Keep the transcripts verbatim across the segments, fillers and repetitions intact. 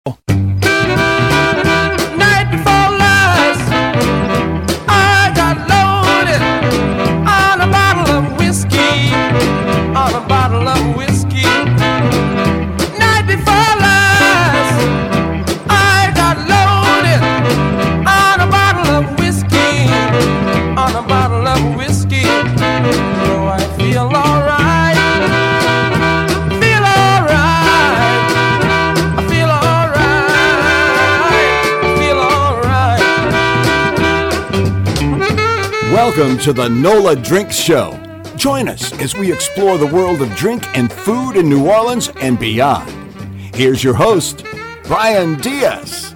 Night before last, I got loaded on a bottle of whiskey, on a bottle of whiskey. Night before last, I got loaded on a bottle of whiskey, on a bottle of whiskey. So I feel alright. Welcome to the NOLA Drinks Show. Join us as we explore the world of drink and food in New Orleans and beyond. Here's your host, Brian Diaz.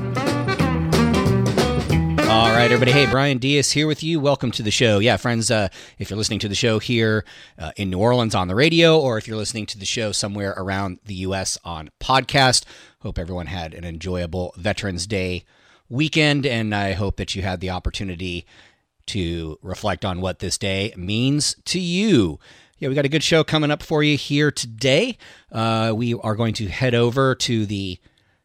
All right, everybody. Hey, Brian Diaz here with you. Welcome to the show. Yeah, friends, uh, if you're listening to the show here uh, in New Orleans on the radio, or if you're listening to the show somewhere around the U S on podcast, hope everyone had an enjoyable Veterans Day weekend, and I hope that you had the opportunity to reflect on what this day means to you. Yeah, we got a good show coming up for you here today. Uh, we are going to head over to the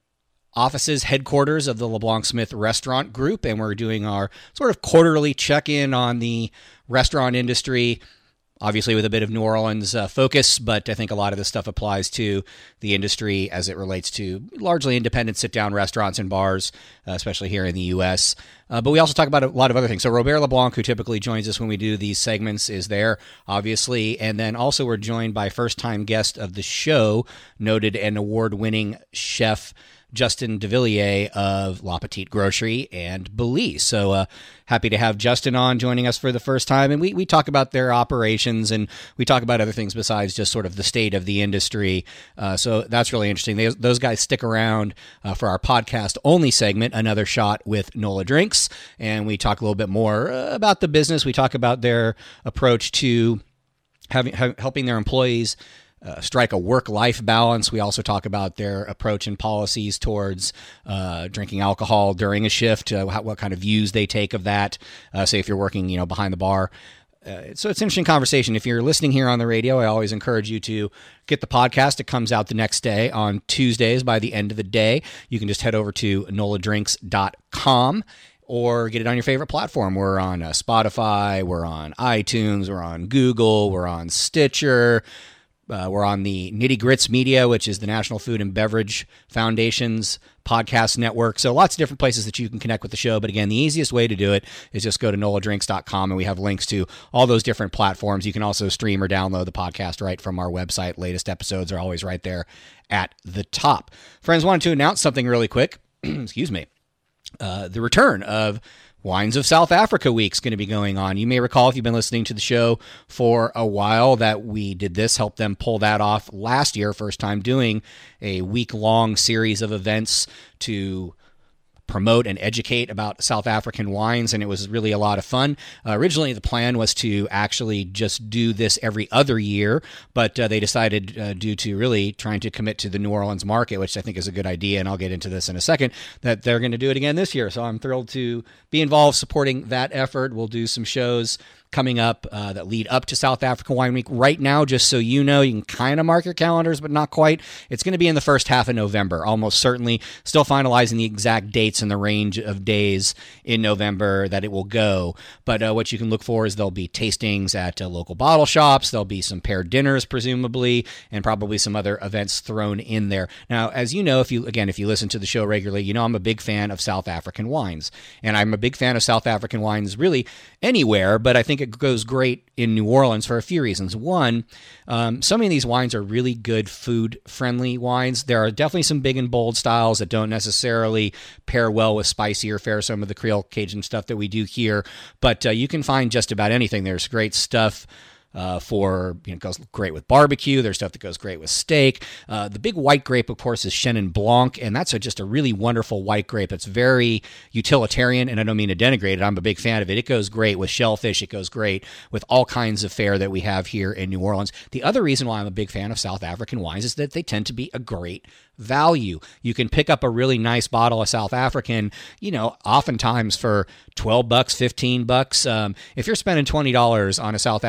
offices, headquarters of the LeBlanc Smith Restaurant Group, and we're doing our sort of quarterly check-in on the restaurant industry, obviously with a bit of New Orleans uh, focus, but I think a lot of this stuff applies to the industry as it relates to largely independent sit-down restaurants and bars, uh, especially here in the U S Uh, but we also talk about a lot of other things. So Robert LeBlanc, who typically joins us when we do these segments, is there, obviously. And then also we're joined by first-time guest of the show, noted and award-winning chef Justin Devilliers of La Petite Grocery and Belize. So uh, happy to have Justin on joining us for the first time. And we, we talk about their operations and we talk about other things besides just sort of the state of the industry. Uh, so that's really interesting. They, those guys stick around uh, for our podcast only segment, Another Shot with NOLA Drinks. And we talk a little bit more uh, about the business. We talk about their approach to having ha- helping their employees Uh, strike a work-life balance. We also talk about their approach and policies towards uh, drinking alcohol during a shift, uh, how, what kind of views they take of that. Uh, say if you're working, you know, behind the bar. Uh, so it's an interesting conversation. If you're listening here on the radio, I always encourage you to get the podcast. It comes out the next day on Tuesdays by the end of the day. You can just head over to nola drinks dot com. or get it on your favorite platform. We're on uh, Spotify, we're on iTunes, we're on Google, we're on Stitcher. Uh, we're on the Nitty Grits Media, which is the National Food and Beverage Foundation's podcast network. So lots of different places that you can connect with the show. But again, the easiest way to do it is just go to nola drinks dot com, and we have links to all those different platforms. You can also stream or download the podcast right from our website. Latest episodes are always right there at the top. Friends, wanted to announce something really quick. Excuse me. Uh, the return of Wines of South Africa Week is going to be going on. You may recall, if you've been listening to the show for a while, that we did this, helped them pull that off last year, first time doing a week-long series of events to promote and educate about South African wines, and it was really a lot of fun. Uh, originally, the plan was to actually just do this every other year, but uh, they decided, uh, due to really trying to commit to the New Orleans market, which I think is a good idea, and I'll get into this in a second, that they're going to do it again this year. So I'm thrilled to be involved supporting that effort. We'll do some shows coming up uh, that lead up to South African Wine Week. Right now, just so you know, you can kind of mark your calendars, but not quite. It's going to be in the first half of November, almost certainly. Still finalizing the exact dates and the range of days in November that it will go. But uh, what you can look for is there'll be tastings at uh, local bottle shops. There'll be some paired dinners, presumably, and probably some other events thrown in there. Now, as you know, if you again, if you listen to the show regularly, you know I'm a big fan of South African wines. And I'm a big fan of South African wines really anywhere, but I think it goes great in New Orleans for a few reasons. One, um, some of these wines are really good food-friendly wines. There are definitely some big and bold styles that don't necessarily pair well with spicier fare, some of the Creole Cajun stuff that we do here, but uh, you can find just about anything. There's great stuff Uh, for, you know, it goes great with barbecue. There's stuff that goes great with steak. Uh, the big white grape, of course, is Chenin Blanc, and that's a, just a really wonderful white grape. It's very utilitarian, and I don't mean to denigrate it. I'm a big fan of it. It goes great with shellfish. It goes great with all kinds of fare that we have here in New Orleans. The other reason why I'm a big fan of South African wines is that they tend to be a great value. You can pick up a really nice bottle of South African, you know, oftentimes for twelve bucks, fifteen bucks. Um, if you're spending twenty dollars on a South African wine,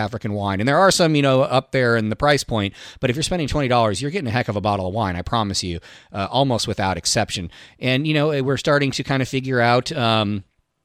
wine. And there are some, you know, up there in the price point, but if you're spending twenty dollars, you're getting a heck of a bottle of wine, I promise you, uh, almost without exception. And, you know, we're starting to kind of figure out um,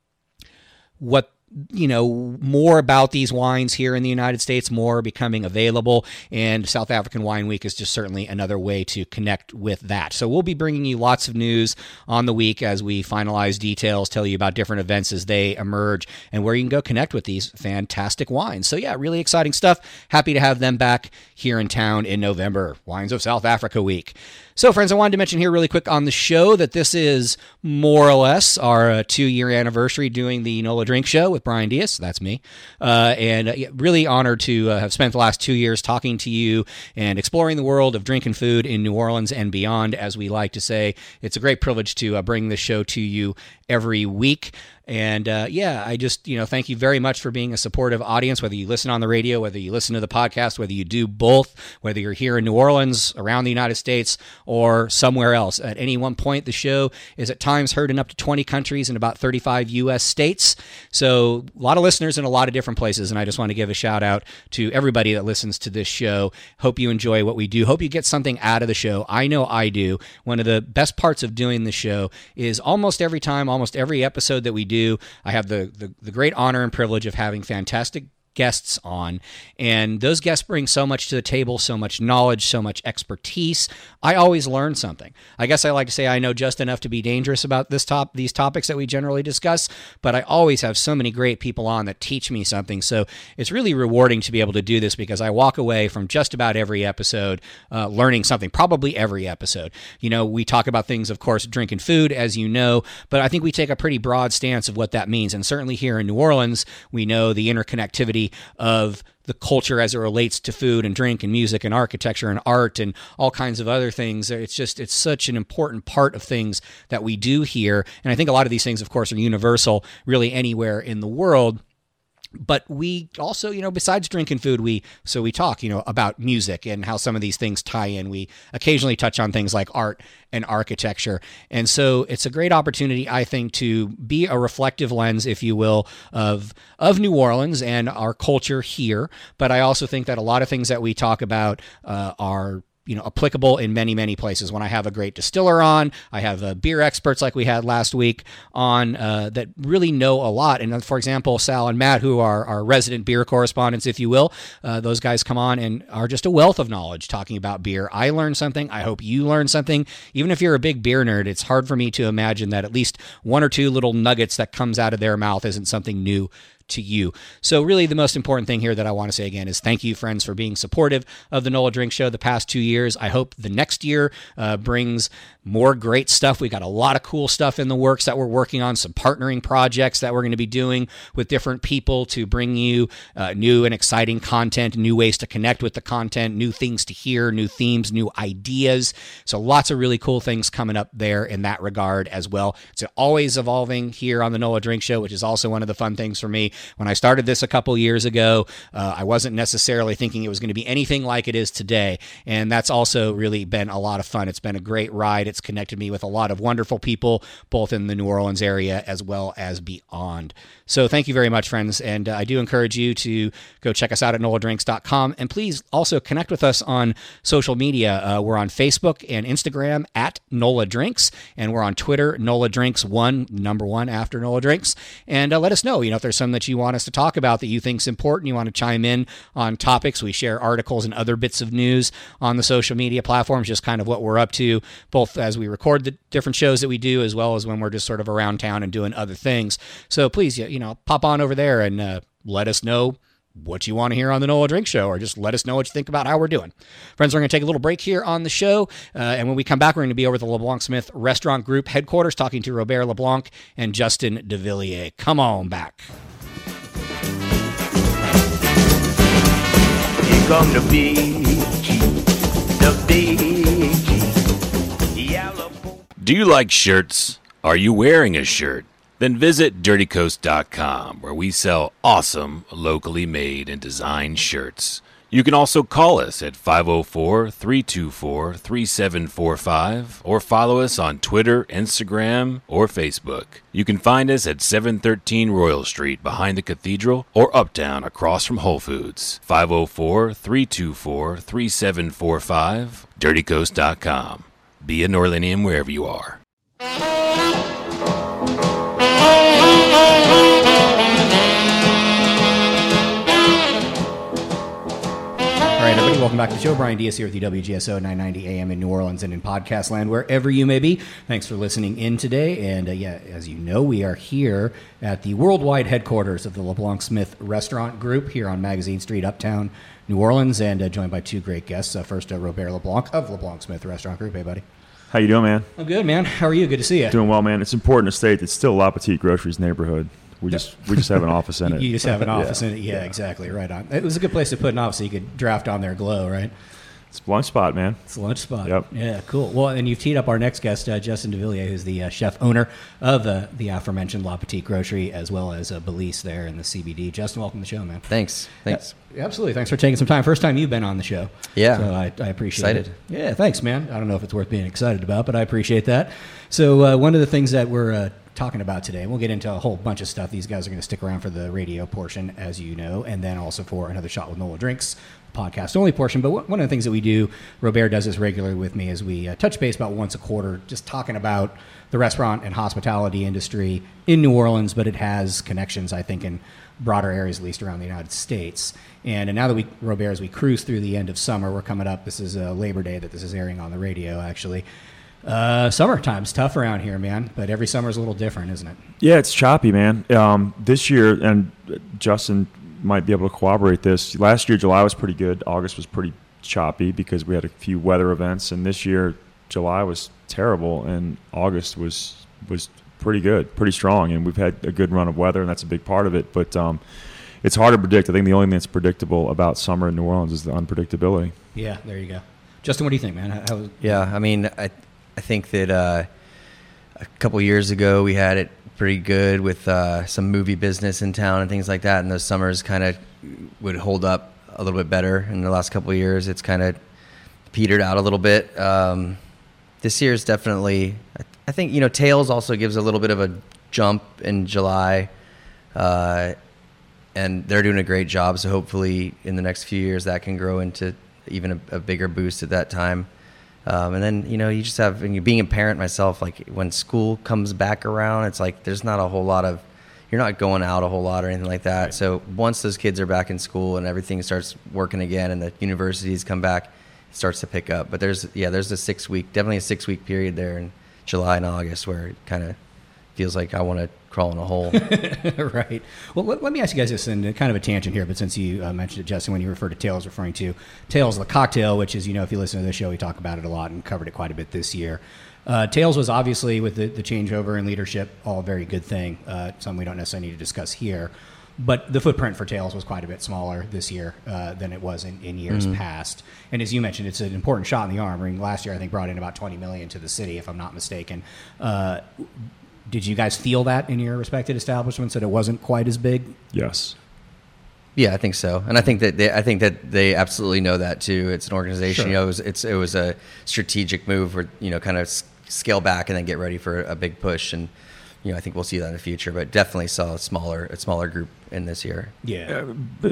what you know, more about these wines here in the United States, more becoming available, and South African Wine Week is just certainly another way to connect with that. So we'll be bringing you lots of news on the week as we finalize details, tell you about different events as they emerge, and where you can go connect with these fantastic wines. So yeah, really exciting stuff. Happy to have them back here in town in November, Wines of South Africa Week. So, friends, I wanted to mention here really quick on the show that this is more or less our uh, two-year anniversary doing the NOLA Drink Show with Brian Diaz. That's me. Uh, and uh, really honored to uh, have spent the last two years talking to you and exploring the world of drink and food in New Orleans and beyond, as we like to say. It's a great privilege to uh, bring this show to you every week. And uh, yeah, I just, you know, thank you very much for being a supportive audience, whether you listen on the radio, whether you listen to the podcast, whether you do both, whether you're here in New Orleans, around the United States, or somewhere else. At any one point, the show is at times heard in up to twenty countries and about thirty-five U S states. So a lot of listeners in a lot of different places. And I just want to give a shout out to everybody that listens to this show. Hope you enjoy what we do. Hope you get something out of the show. I know I do. One of the best parts of doing the show is almost every time, almost every episode that we do, I have the, the, the great honor and privilege of having fantastic guests on, and those guests bring so much to the table, so much knowledge, so much expertise. I always learn something. I guess I like to say I know just enough to be dangerous about this top these topics that we generally discuss, but I always have so many great people on that teach me something. So it's really rewarding to be able to do this, because I walk away from just about every episode uh, learning something, probably every episode. You know, we talk about things, of course, drink and food, as you know, but I think we take a pretty broad stance of what that means. And certainly here in New Orleans, we know the interconnectivity of the culture as it relates to food and drink and music and architecture and art and all kinds of other things. It's just, it's such an important part of things that we do here. And I think a lot of these things, of course, are universal really anywhere in the world. But we also, you know, besides drinking food, we so we talk, you know, about music and how some of these things tie in. We occasionally touch on things like art and architecture. And so it's a great opportunity, I think, to be a reflective lens, if you will, of of New Orleans and our culture here. But I also think that a lot of things that we talk about uh, are you know, applicable in many, many places. When I have a great distiller on, I have uh, beer experts like we had last week on uh, that really know a lot. And for example, Sal and Matt, who are our resident beer correspondents, if you will, uh, those guys come on and are just a wealth of knowledge talking about beer. I learned something. I hope you learned something. Even if you're a big beer nerd, it's hard for me to imagine that at least one or two little nuggets that comes out of their mouth isn't something new to you. So really the most important thing here that I want to say again is thank you, friends, for being supportive of the NOLA Drink Show the past two years. I hope the next year uh, brings more great stuff. We got a lot of cool stuff in the works that we're working on, some partnering projects that we're going to be doing with different people to bring you uh, new and exciting content, new ways to connect with the content, new things to hear, new themes, new ideas. So lots of really cool things coming up there in that regard as well. It's always evolving here on the NOLA Drink Show, which is also one of the fun things for me. When I started this a couple years ago, uh, I wasn't necessarily thinking it was going to be anything like it is today. And that's also really been a lot of fun. It's been a great ride. It's connected me with a lot of wonderful people, both in the New Orleans area as well as beyond. So thank you very much, friends. And uh, I do encourage you to go check us out at nola drinks dot com. And please also connect with us on social media. Uh, we're on Facebook and Instagram at NOLA Drinks. And we're on Twitter, NOLA Drinks one, number one after NOLA Drinks. And uh, let us know, you know, if there's some that you want us to talk about that you think is important, you want to chime in on topics. We share articles and other bits of news on the social media platforms, just kind of what we're up to, both as we record the different shows that we do, as well as when we're just sort of around town and doing other things. So please, you know, pop on over there and uh, let us know what you want to hear on the NOLA Drink Show, or just let us know what you think about how we're doing. Friends, we're going to take a little break here on the show, uh, and when we come back, we're going to be over at the LeBlanc Smith Restaurant Group headquarters talking to Robert LeBlanc and Justin DeVilliers. Come on back. Here come the big G, the big G, yellow. Do you like shirts? Are you wearing a shirt? Then visit dirty coast dot com, where we sell awesome, locally made and designed shirts. You can also call us at five oh four, three two four, three seven four five or follow us on Twitter, Instagram, or Facebook. You can find us at seven thirteen Royal Street behind the Cathedral or uptown across from Whole Foods. five oh four, three two four, three seven four five, dirty coast dot com. Be a Norlinian wherever you are. All right, everybody, welcome back to the show. Brian Diaz here with you, W G S O nine ninety A M in New Orleans and in podcast land, wherever you may be. Thanks for listening in today. And uh, yeah, as you know, we are here at the worldwide headquarters of the LeBlanc Smith Restaurant Group here on Magazine Street, Uptown, New Orleans, and uh, joined by two great guests. Uh, first, uh, Robert LeBlanc of LeBlanc Smith Restaurant Group. Hey, buddy. How you doing, man? I'm good, man. How are you? Good to see you. Doing well, man. It's important to state it's still La Petite Groceries neighborhood. We just we just have an office in it. You just have an office yeah. in it. Yeah, yeah, exactly. Right on. It was a good place to put an office so you could draft on their glow, right? It's a lunch spot, man. It's a lunch spot. Yep. Yeah, cool. Well, and you've teed up our next guest, uh, Justin DeVilliers, who's the uh, chef owner of uh, the aforementioned La Petite Grocery, as well as uh, Belize there in the C B D. Justin, welcome to the show, man. Thanks. Thanks. Yeah, absolutely. Thanks for taking some time. First time you've been on the show. Yeah. So I, I appreciate excited. it. Yeah, thanks, man. I don't know if it's worth being excited about, but I appreciate that. So uh, one of the things that we're uh, talking about today, and we'll get into a whole bunch of stuff. These guys are going to stick around for the radio portion, as you know, and then also for Another Shot with Nola Drinks podcast only portion. But one of the things that we do, Robert does this regularly with me, is we uh, touch base about once a quarter, just talking about the restaurant and hospitality industry in New Orleans, but it has connections, I think, in broader areas, at least around the United States. And, and now that we, Robert, as we cruise through the end of summer, we're coming up, this is uh, Labor Day that this is airing on the radio, actually. Uh, summertime's tough around here, man, but every summer's a little different, isn't it? Yeah, it's choppy, man. Um, this year, and Justin might be able to corroborate this, last year July was pretty good. August was pretty choppy because we had a few weather events, and this year July was terrible, and August was was pretty good, pretty strong, and we've had a good run of weather, and that's a big part of it. But um, it's hard to predict. I think the only thing that's predictable about summer in New Orleans is the unpredictability. Yeah, there you go. Justin, what do you think, man? How, how, yeah, I mean, I I think that uh, a couple years ago we had it pretty good with uh, some movie business in town and things like that, and those summers kind of would hold up a little bit better. In the last couple of years, it's kind of petered out a little bit. Um, this year is definitely, I, th- I think, you know, Tails also gives a little bit of a jump in July, uh, and they're doing a great job, so hopefully in the next few years that can grow into even a, a bigger boost at that time. Um, and then, you know, you just have, and you being a parent myself, like when school comes back around, it's like there's not a whole lot of, you're not going out a whole lot or anything like that. Right. So once those kids are back in school and everything starts working again and the universities come back, it starts to pick up. But there's, yeah, there's a six week, definitely a six week period there in July and August where it kind of feels like I want to crawl in a hole. Right. Well, let, let me ask you guys this, and kind of a tangent here, but since you uh, mentioned it, Justin, when you refer to Tails, referring to Tails the cocktail, which is, you know, if you listen to this show, we talk about it a lot and covered it quite a bit this year. Uh, Tails was obviously, with the, the changeover in leadership, all a very good thing, uh, something we don't necessarily need to discuss here. But the footprint for Tails was quite a bit smaller this year uh, than it was in, in years mm-hmm. past. And as you mentioned, it's an important shot in the arm. I mean, last year, I think, brought in about twenty million dollars to the city, if I'm not mistaken. Uh, Did you guys feel that in your respected establishments, that it wasn't quite as big? Yes. Yeah, I think so, and I think that they, I think that they absolutely know that too. It's an organization. Sure. You know, it was, it's it was a strategic move where, you know, kind of scale back and then get ready for a big push. And, you know, I think we'll see that in the future. But definitely saw a smaller a smaller group in this year. Yeah. Uh,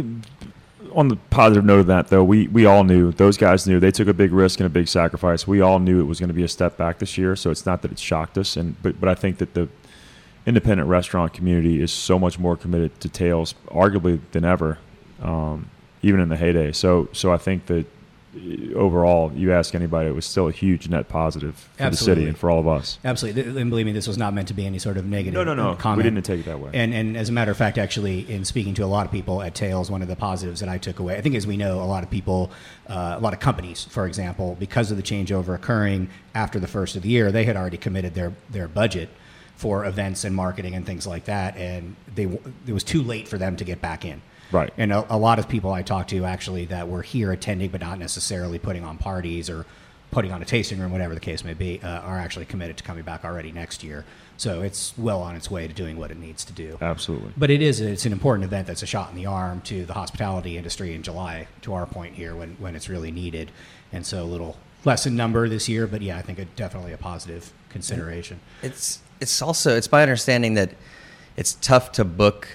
on the positive note of that, though, we, we all knew, those guys knew, they took a big risk and a big sacrifice. We all knew it was going to be a step back this year, so it's not that it shocked us. And but, but I think that the independent restaurant community is so much more committed to Tails, arguably, than ever, um, even in the heyday. So so I think that overall, you ask anybody, it was still a huge net positive for Absolutely. the city and for all of us. Absolutely. And believe me, this was not meant to be any sort of negative No, no, no. comment. We didn't take it that way. And and as a matter of fact, actually, in speaking to a lot of people at Tails, one of the positives that I took away, I think as we know, a lot of people, uh, a lot of companies, for example, because of the changeover occurring after the first of the year, they had already committed their, their budget for events and marketing and things like that, and they it was too late for them to get back in. Right. And a, a lot of people I talked to actually that were here attending but not necessarily putting on parties or putting on a tasting room, whatever the case may be, uh, are actually committed to coming back already next year. So it's well on its way to doing what it needs to do. Absolutely. But it is it's an important event that's a shot in the arm to the hospitality industry in July, to our point here, when, when it's really needed. And so a little less in number this year, but yeah, I think it definitely a positive consideration. It's it's also it's my understanding that it's tough to book,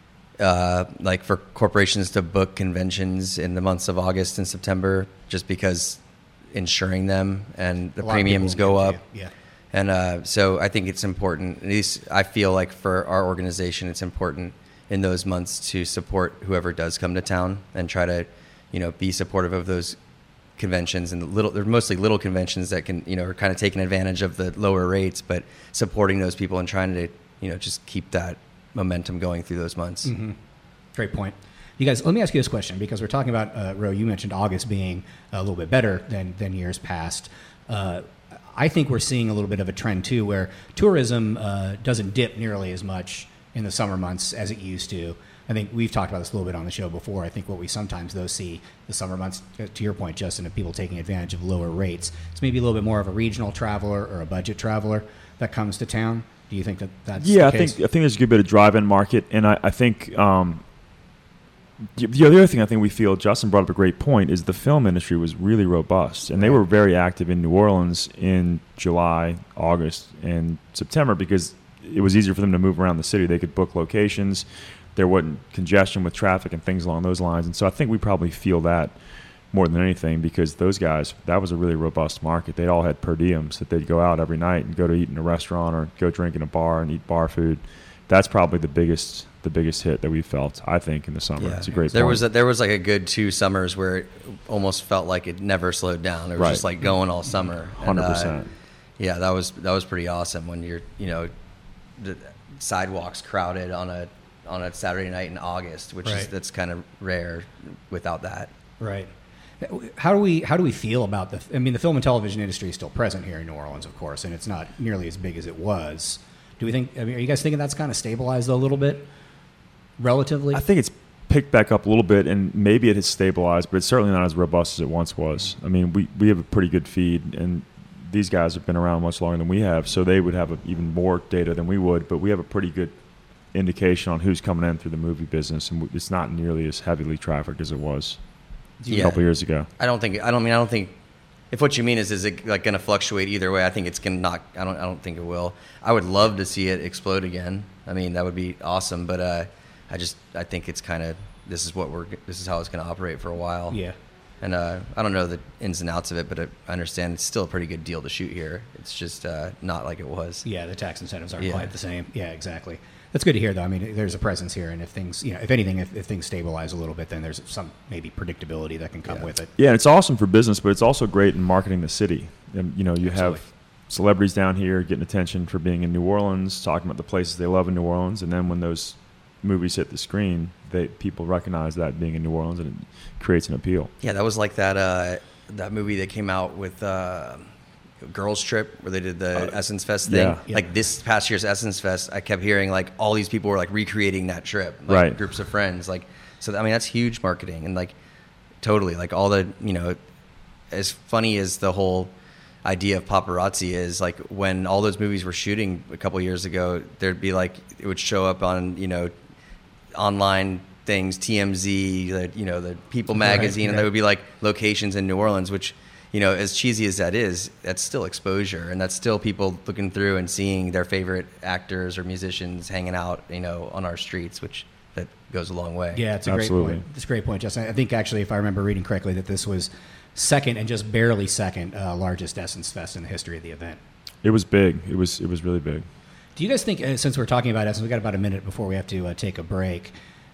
uh, like for corporations to book conventions in the months of August and September, just because insuring them and the A lot of premiums people go will up. get to you. Yeah. And uh, so I think it's important, at least I feel like for our organization, it's important in those months to support whoever does come to town and try to, you know, be supportive of those conventions. And the little, they're mostly little conventions that can, you know, are kind of taking advantage of the lower rates, but supporting those people and trying to, you know, just keep that momentum going through those months. Mm-hmm. Great point. You guys, let me ask you this question, because we're talking about, uh, Ro, you mentioned August being a little bit better than, than years past. Uh, I think we're seeing a little bit of a trend, too, where tourism uh, doesn't dip nearly as much in the summer months as it used to. I think we've talked about this a little bit on the show before. I think what we sometimes, though, see the summer months, to your point, Justin, of people taking advantage of lower rates. It's maybe a little bit more of a regional traveler or a budget traveler that comes to town. Do you think that that's yeah, the I case? think I think there's a good bit of drive-in market, and I, I think um, the, the other thing I think we feel, Justin brought up a great point, is the film industry was really robust, and they were very active in New Orleans in July, August, and September, because it was easier for them to move around the city. They could book locations. There wasn't congestion with traffic and things along those lines, and so I think we probably feel that more than anything, because those guys, that was a really robust market. They all had per diems that they'd go out every night and go to eat in a restaurant or go drink in a bar and eat bar food. That's probably the biggest the biggest hit that we felt, I think, in the summer. Yeah. It's a great there point. was a, there was like a good two summers where it almost felt like it never slowed down. It was Right. just like going all summer. one hundred percent. Uh, yeah, that was that was pretty awesome when you're, you know, the sidewalks crowded on a on a Saturday night in August, which is Right. that's kind of rare without that. Right. How do we how do we feel about the? I mean, the film and television industry is still present here in New Orleans, of course, and it's not nearly as big as it was. Do we think? I mean, are you guys thinking that's kind of stabilized a little bit, relatively? I think it's picked back up a little bit, and maybe it has stabilized, but it's certainly not as robust as it once was. I mean, we, we have a pretty good feed, and these guys have been around much longer than we have, so they would have a, even more data than we would, but we have a pretty good indication on who's coming in through the movie business, and it's not nearly as heavily trafficked as it was a Yeah. couple years ago. I don't think I don't mean I don't think if what you mean is is it like going to fluctuate either way. I think it's going to not. I don't I don't think it will. I would love to see it explode again. I mean, that would be awesome, but uh, I just I think it's kind of this is what we're this is how it's going to operate for a while. Yeah. And uh, I don't know the ins and outs of it, but I understand it's still a pretty good deal to shoot here. It's just uh, not like it was. Yeah, the tax incentives aren't Yeah. quite the same. Yeah, exactly. That's good to hear, though. I mean, there's a presence here, and if things, you know, if anything, if, if things stabilize a little bit, then there's some maybe predictability that can come Yeah. with it. Yeah, and it's awesome for business, but it's also great in marketing the city. And, you know, you Absolutely. have celebrities down here getting attention for being in New Orleans, talking about the places they love in New Orleans, and then when those movies hit the screen, they people recognize that being in New Orleans, and it creates an appeal. Yeah, that was like that uh, that movie that came out with uh, Girls Trip where they did the Uh, Essence Fest thing. yeah. Yeah. Like this past year's Essence Fest, I kept hearing like all these people were like recreating that trip, like Right. groups of friends. Like, so I mean that's huge marketing, and like totally like all the you know, as funny as the whole idea of paparazzi is, like when all those movies were shooting a couple years ago, there'd be like it would show up on you know online things, T M Z, the, you know, the People Right, magazine, and yeah. there would be like locations in New Orleans, which, you know, as cheesy as that is, that's still exposure, and that's still people looking through and seeing their favorite actors or musicians hanging out, you know, on our streets, which that goes a long way. Yeah, it's a Absolutely. great point. It's a great point, Justin. I think actually, if I remember reading correctly, that this was second and just barely second uh, largest Essence Fest in the history of the event. It was big. It was it was really big. Do you guys think, uh, since we're talking about Essence, we got about a minute before we have to uh, take a break.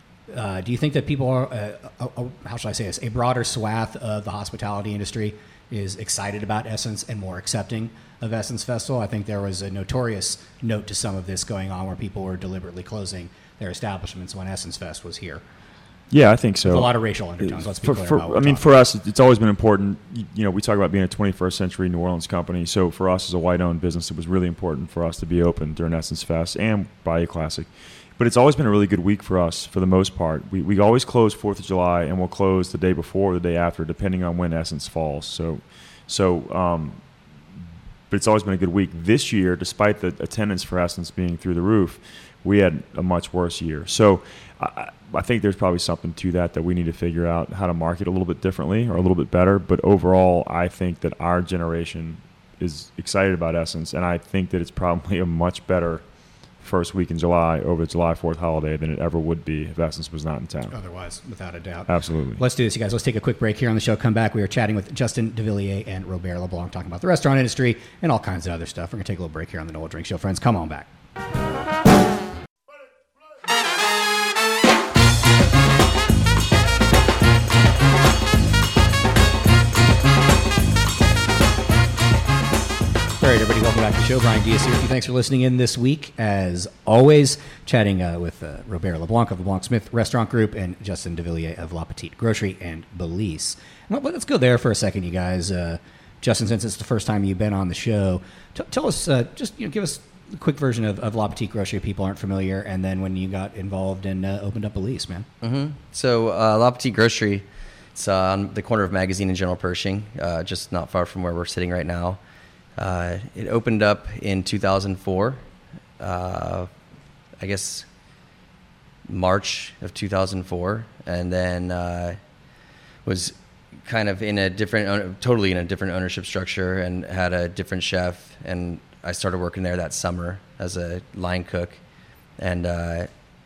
Uh, do you think that people are, uh, uh, uh, how should I say this, a broader swath of the hospitality industry is excited about Essence and more accepting of Essence Festival? I think there was a notorious note to some of this going on where people were deliberately closing their establishments when Essence Fest was here. Yeah, I think so. With a lot of racial undertones. Let's be For- clear for- about what I we're mean, talking for us, it's always been important. You you know, we talk about being a twenty-first century New Orleans company. So for us as a white-owned business, it was really important for us to be open during Essence Fest and Bayou Classic. But it's always been a really good week for us for the most part. We we always close fourth of July, and we'll close the day before or the day after, depending on when Essence falls. So So, um, but it's always been a good week. This year, despite the attendance for Essence being through the roof, we had a much worse year. So I, I think there's probably something to that that we need to figure out how to market a little bit differently or a little bit better. But overall, I think that our generation is excited about Essence, and I think that it's probably a much better first week in July over the July fourth holiday than it ever would be if Essence was not in town. Otherwise, without a doubt. Absolutely. Let's do this, you guys. Let's take a quick break here on the show. Come back. We are chatting with Justin DeVilliers and Robert LeBlanc, talking about the restaurant industry and all kinds of other stuff. We're going to take a little break here on the Nola Drink Show. Friends, come on back. All right, everybody, welcome back to the show. Brian Diaz here with you. Thanks for listening in this week. As always, chatting uh, with uh, Robert LeBlanc of LeBlanc Smith Restaurant Group and Justin DeVilliers of La Petite Grocery and Belize. Well, let's go there for a second, you guys. Uh, Justin, since it's the first time you've been on the show, t- tell us, uh, just you know, give us a quick version of, of La Petite Grocery if people aren't familiar, and then when you got involved and uh, opened up Belize, man. Mm-hmm. So uh, La Petite Grocery, it's uh, on the corner of Magazine and General Pershing, uh, just not far from where we're sitting right now. Uh, it opened up in two thousand four, uh, I guess March of two thousand four, and then uh, was kind of in a different, totally in a different ownership structure, and had a different chef. And I started working there that summer as a line cook, and uh,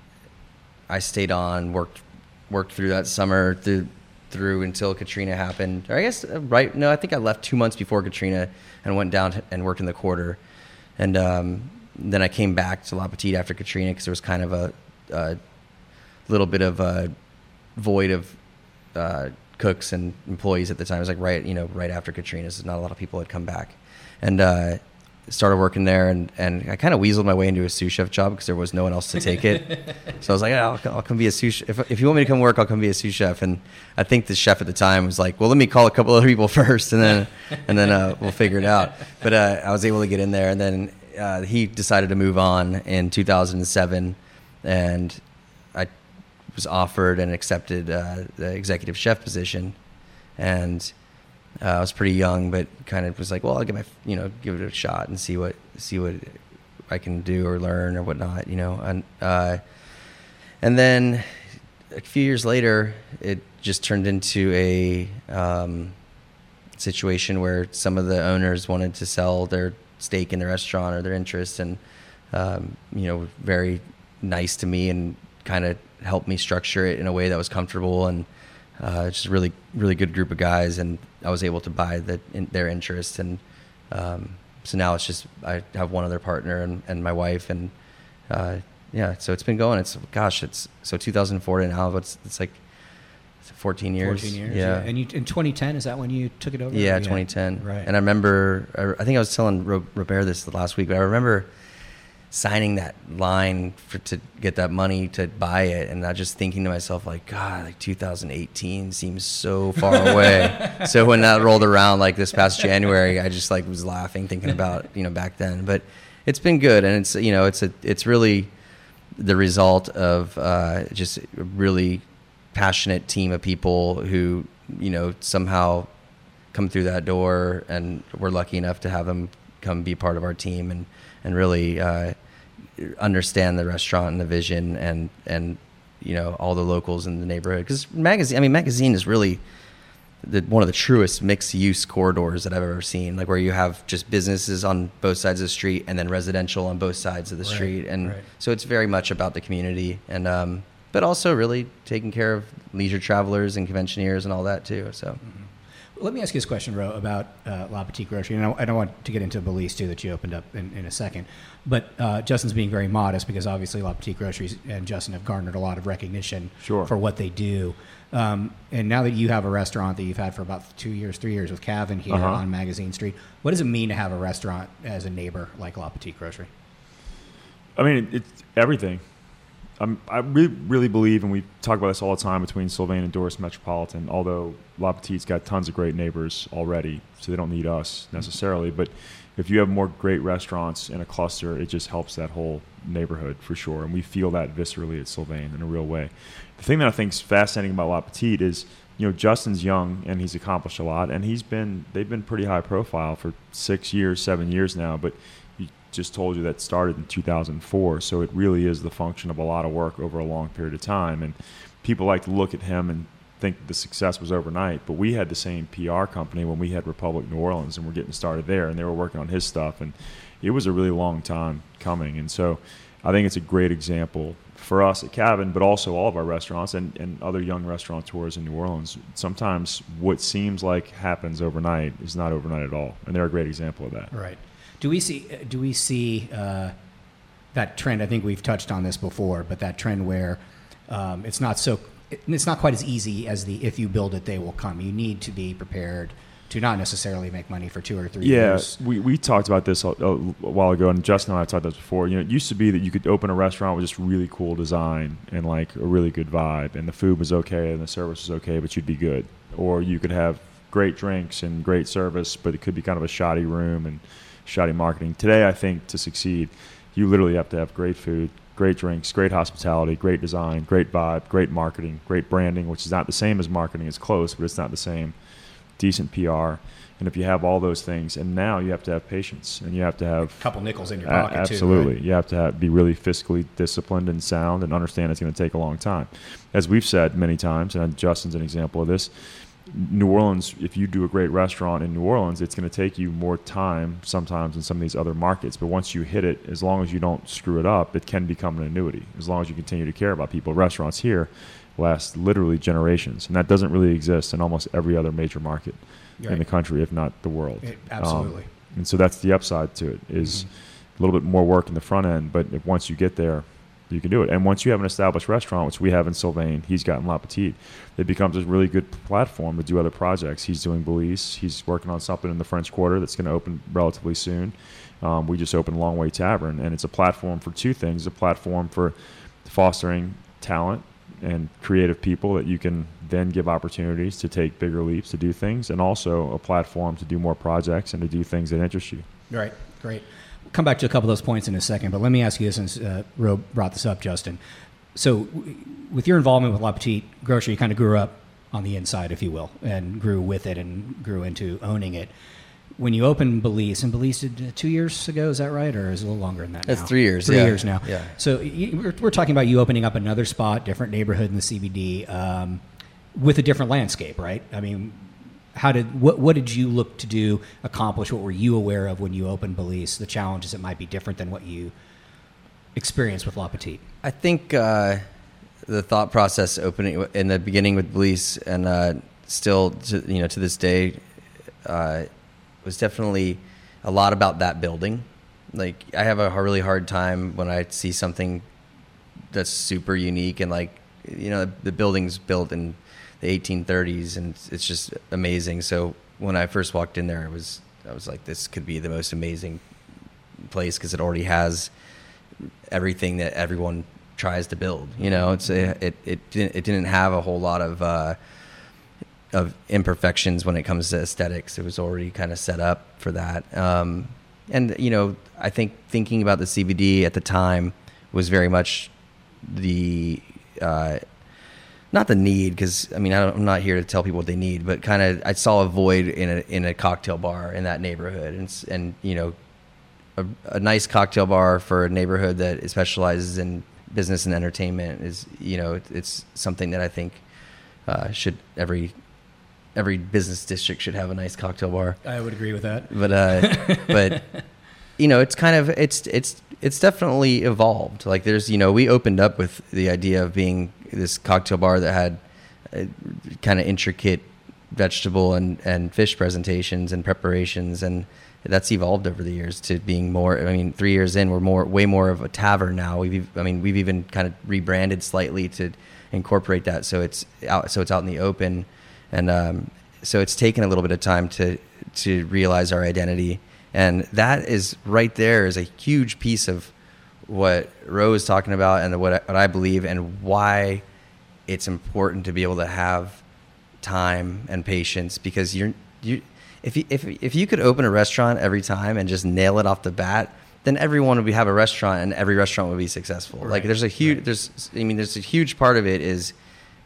I stayed on, worked worked through that summer through through until Katrina happened. Or I guess right, no, I think I left two months before Katrina and went down to, and worked in the quarter. And um, then I came back to La Petite after Katrina because there was kind of a, a little bit of a void of uh, cooks and employees at the time. It was like right, you know, right after Katrina, so not a lot of people had come back. And uh, started working there, and, and I kind of weaseled my way into a sous chef job because there was no one else to take it. So I was like, yeah, I'll, I'll come be a sous chef. If, if you want me to come work, I'll come be a sous chef. And I think the chef at the time was like, well, let me call a couple other people first, and then and then uh, we'll figure it out. But uh, I was able to get in there, and then uh, he decided to move on in two thousand seven, and I was offered and accepted uh, the executive chef position. And Uh, I was pretty young, but kind of was like, well, I'll give my, you know, give it a shot and see what, see what I can do or learn or whatnot, you know. And uh, and then a few years later, it just turned into a um, situation where some of the owners wanted to sell their stake in the restaurant or their interest, and um, you know, very nice to me and kind of helped me structure it in a way that was comfortable, and uh, just a really, really good group of guys, and I was able to buy the, in, their interest. And um, so now it's just, I have one other partner and, and my wife, and uh, yeah, so it's been going. It's, gosh, it's, so two thousand four to now, it's, it's like fourteen years. fourteen years, yeah. yeah. And you, in twenty ten, is that when you took it over? Yeah, twenty ten. Right. And I remember, I, I think I was telling Ro- Robert this the last week, but I remember signing that line for, to get that money to buy it, and not just thinking to myself like, God, like two thousand eighteen seems so far away. So when that rolled around like this past January, I just like was laughing thinking about, you know, back then. But it's been good, and it's, you know, it's a it's really the result of uh, just a really passionate team of people who, you know, somehow come through that door, and we're lucky enough to have them come be part of our team, and and really uh, understand the restaurant and the vision, and and you know, all the locals in the neighborhood. Because magazine, I mean, Magazine is really the, one of the truest mixed-use corridors that I've ever seen. Like where you have just businesses on both sides of the street, and then residential on both sides of the Right, street, and right. so it's very much about the community, and um, but also really taking care of leisure travelers and conventioneers and all that too. So. Mm-hmm. Let me ask you this question, Ro, about uh, La Petite Grocery. And I, I don't want to get into Belize, too, that you opened up in, in a second. But uh, Justin's being very modest because obviously La Petite Groceries and Justin have garnered a lot of recognition Sure. for what they do. Um, and now that you have a restaurant that you've had for about two years, three years with Kevin here Uh-huh. on Magazine Street, what does it mean to have a restaurant as a neighbor like La Petite Grocery? I mean, it's everything. I'm, I really, really believe, and we talk about this all the time between Sylvain and Doris Metropolitan, although La Petite's got tons of great neighbors already, so they don't need us necessarily. But if you have more great restaurants in a cluster, it just helps that whole neighborhood for sure. And we feel that viscerally at Sylvain in a real way. The thing that I think is fascinating about La Petite is you know, Justin's young and he's accomplished a lot, and he's been they've been pretty high profile for six years, seven years now. But he just told you that started in two thousand four, so it really is the function of a lot of work over a long period of time. And people like to look at him and think the success was overnight, but we had the same P R company when we had Republic New Orleans, and we're getting started there, and they were working on his stuff, and it was a really long time coming. And so I think it's a great example for us at Cabin, but also all of our restaurants and, and other young restaurateurs in New Orleans. Sometimes what seems like happens overnight is not overnight at all, and they're a great example of that. Right. Do we see do we see uh, that trend? I think we've touched on this before, but that trend where um, it's not so it's not quite as easy as the if you build it, they will come. You need to be prepared to not necessarily make money for two or three yeah, years. Yeah, we, we talked about this a, a while ago, and Justin and I talked about this before. You know, it used to be that you could open a restaurant with just really cool design and like a really good vibe, and the food was okay and the service was okay, but you'd be good. Or you could have great drinks and great service, but it could be kind of a shoddy room and shoddy marketing. Today, I think to succeed, you literally have to have great food, great drinks, great hospitality, great design, great vibe, great marketing, great branding, which is not the same as marketing. It's close, but it's not the same. Decent P R, and if you have all those things, and now you have to have patience, and you have to have a couple nickels in your a- pocket absolutely. too. Right? You have to have, be really fiscally disciplined and sound, and understand it's going to take a long time. As we've said many times, and Justin's an example of this, New Orleans, if you do a great restaurant in New Orleans, it's going to take you more time sometimes in some of these other markets. But once you hit it, as long as you don't screw it up, it can become an annuity. As long as you continue to care about people. Restaurants here last literally generations, and that doesn't really exist in almost every other major market Right. in the country, if not the world. It, absolutely. Um, and so that's the upside to it, is Mm-hmm. a little bit more work in the front end, but if once you get there, you can do it. And once you have an established restaurant, which we have in Sylvain, he's got in La Petite, it becomes a really good platform to do other projects. He's doing Belize. He's working on something in the French Quarter that's going to open relatively soon. Um, we just opened Long Way Tavern, and it's a platform for two things: a platform for fostering talent and creative people that you can then give opportunities to take bigger leaps to do things, and also a platform to do more projects and to do things that interest you. Right, great. We'll come back to a couple of those points in a second, but let me ask you this, since uh, Ro brought this up, Justin. So w- with your involvement with La Petite Grocery, you kind of grew up on the inside, if you will, and grew with it and grew into owning it. When you opened Belize, and Belize did uh, two years ago, is that right? Or is it a little longer than that now? It's three years, Three yeah. years now. Yeah. So you, we're, we're talking about you opening up another spot, different neighborhood in the C B D, um, with a different landscape, right? I mean, how did what, what did you look to do, accomplish? What were you aware of when you opened Belize? The challenges that might be different than what you experienced with La Petite? I think uh, the thought process opening in the beginning with Belize, and uh, still, to, you know, to this day, uh, was definitely a lot about that building. Like, I have a really hard time when I see something that's super unique, and like, you know, the building's built in the eighteen thirties, and it's just amazing. So when I first walked in there, it was I was like, this could be the most amazing place, because it already has everything that everyone tries to build. You know, it's a, it it didn't it didn't have a whole lot of uh, of imperfections when it comes to aesthetics. It was already kind of set up for that. Um, and you know, I think thinking about the C B D at the time was very much the uh, not the need, because I mean, I don't, I'm not here to tell people what they need, but kind of I saw a void in a in a cocktail bar in that neighborhood, and and you know, a, a nice cocktail bar for a neighborhood that specializes in business and entertainment is, you know, it, it's something that I think uh, should every every business district should have a nice cocktail bar. I would agree with that. But uh, but you know, it's kind of it's it's it's definitely evolved. Like, there's, you know, we opened up with the idea of being this cocktail bar that had uh, kind of intricate vegetable and, and fish presentations and preparations, and that's evolved over the years to being more. I mean, three years in, we're more way more of a tavern now. We've I mean, we've even kind of rebranded slightly to incorporate that, so it's out so it's out in the open, and um, so it's taken a little bit of time to to realize our identity. And that is right there is a huge piece of what Ro is talking about, and what I, what I believe, and why it's important to be able to have time and patience. Because you're you if you, if if you could open a restaurant every time and just nail it off the bat, then everyone would be, have a restaurant, and every restaurant would be successful. Right. Like, there's a huge right. there's I mean there's a huge part of it is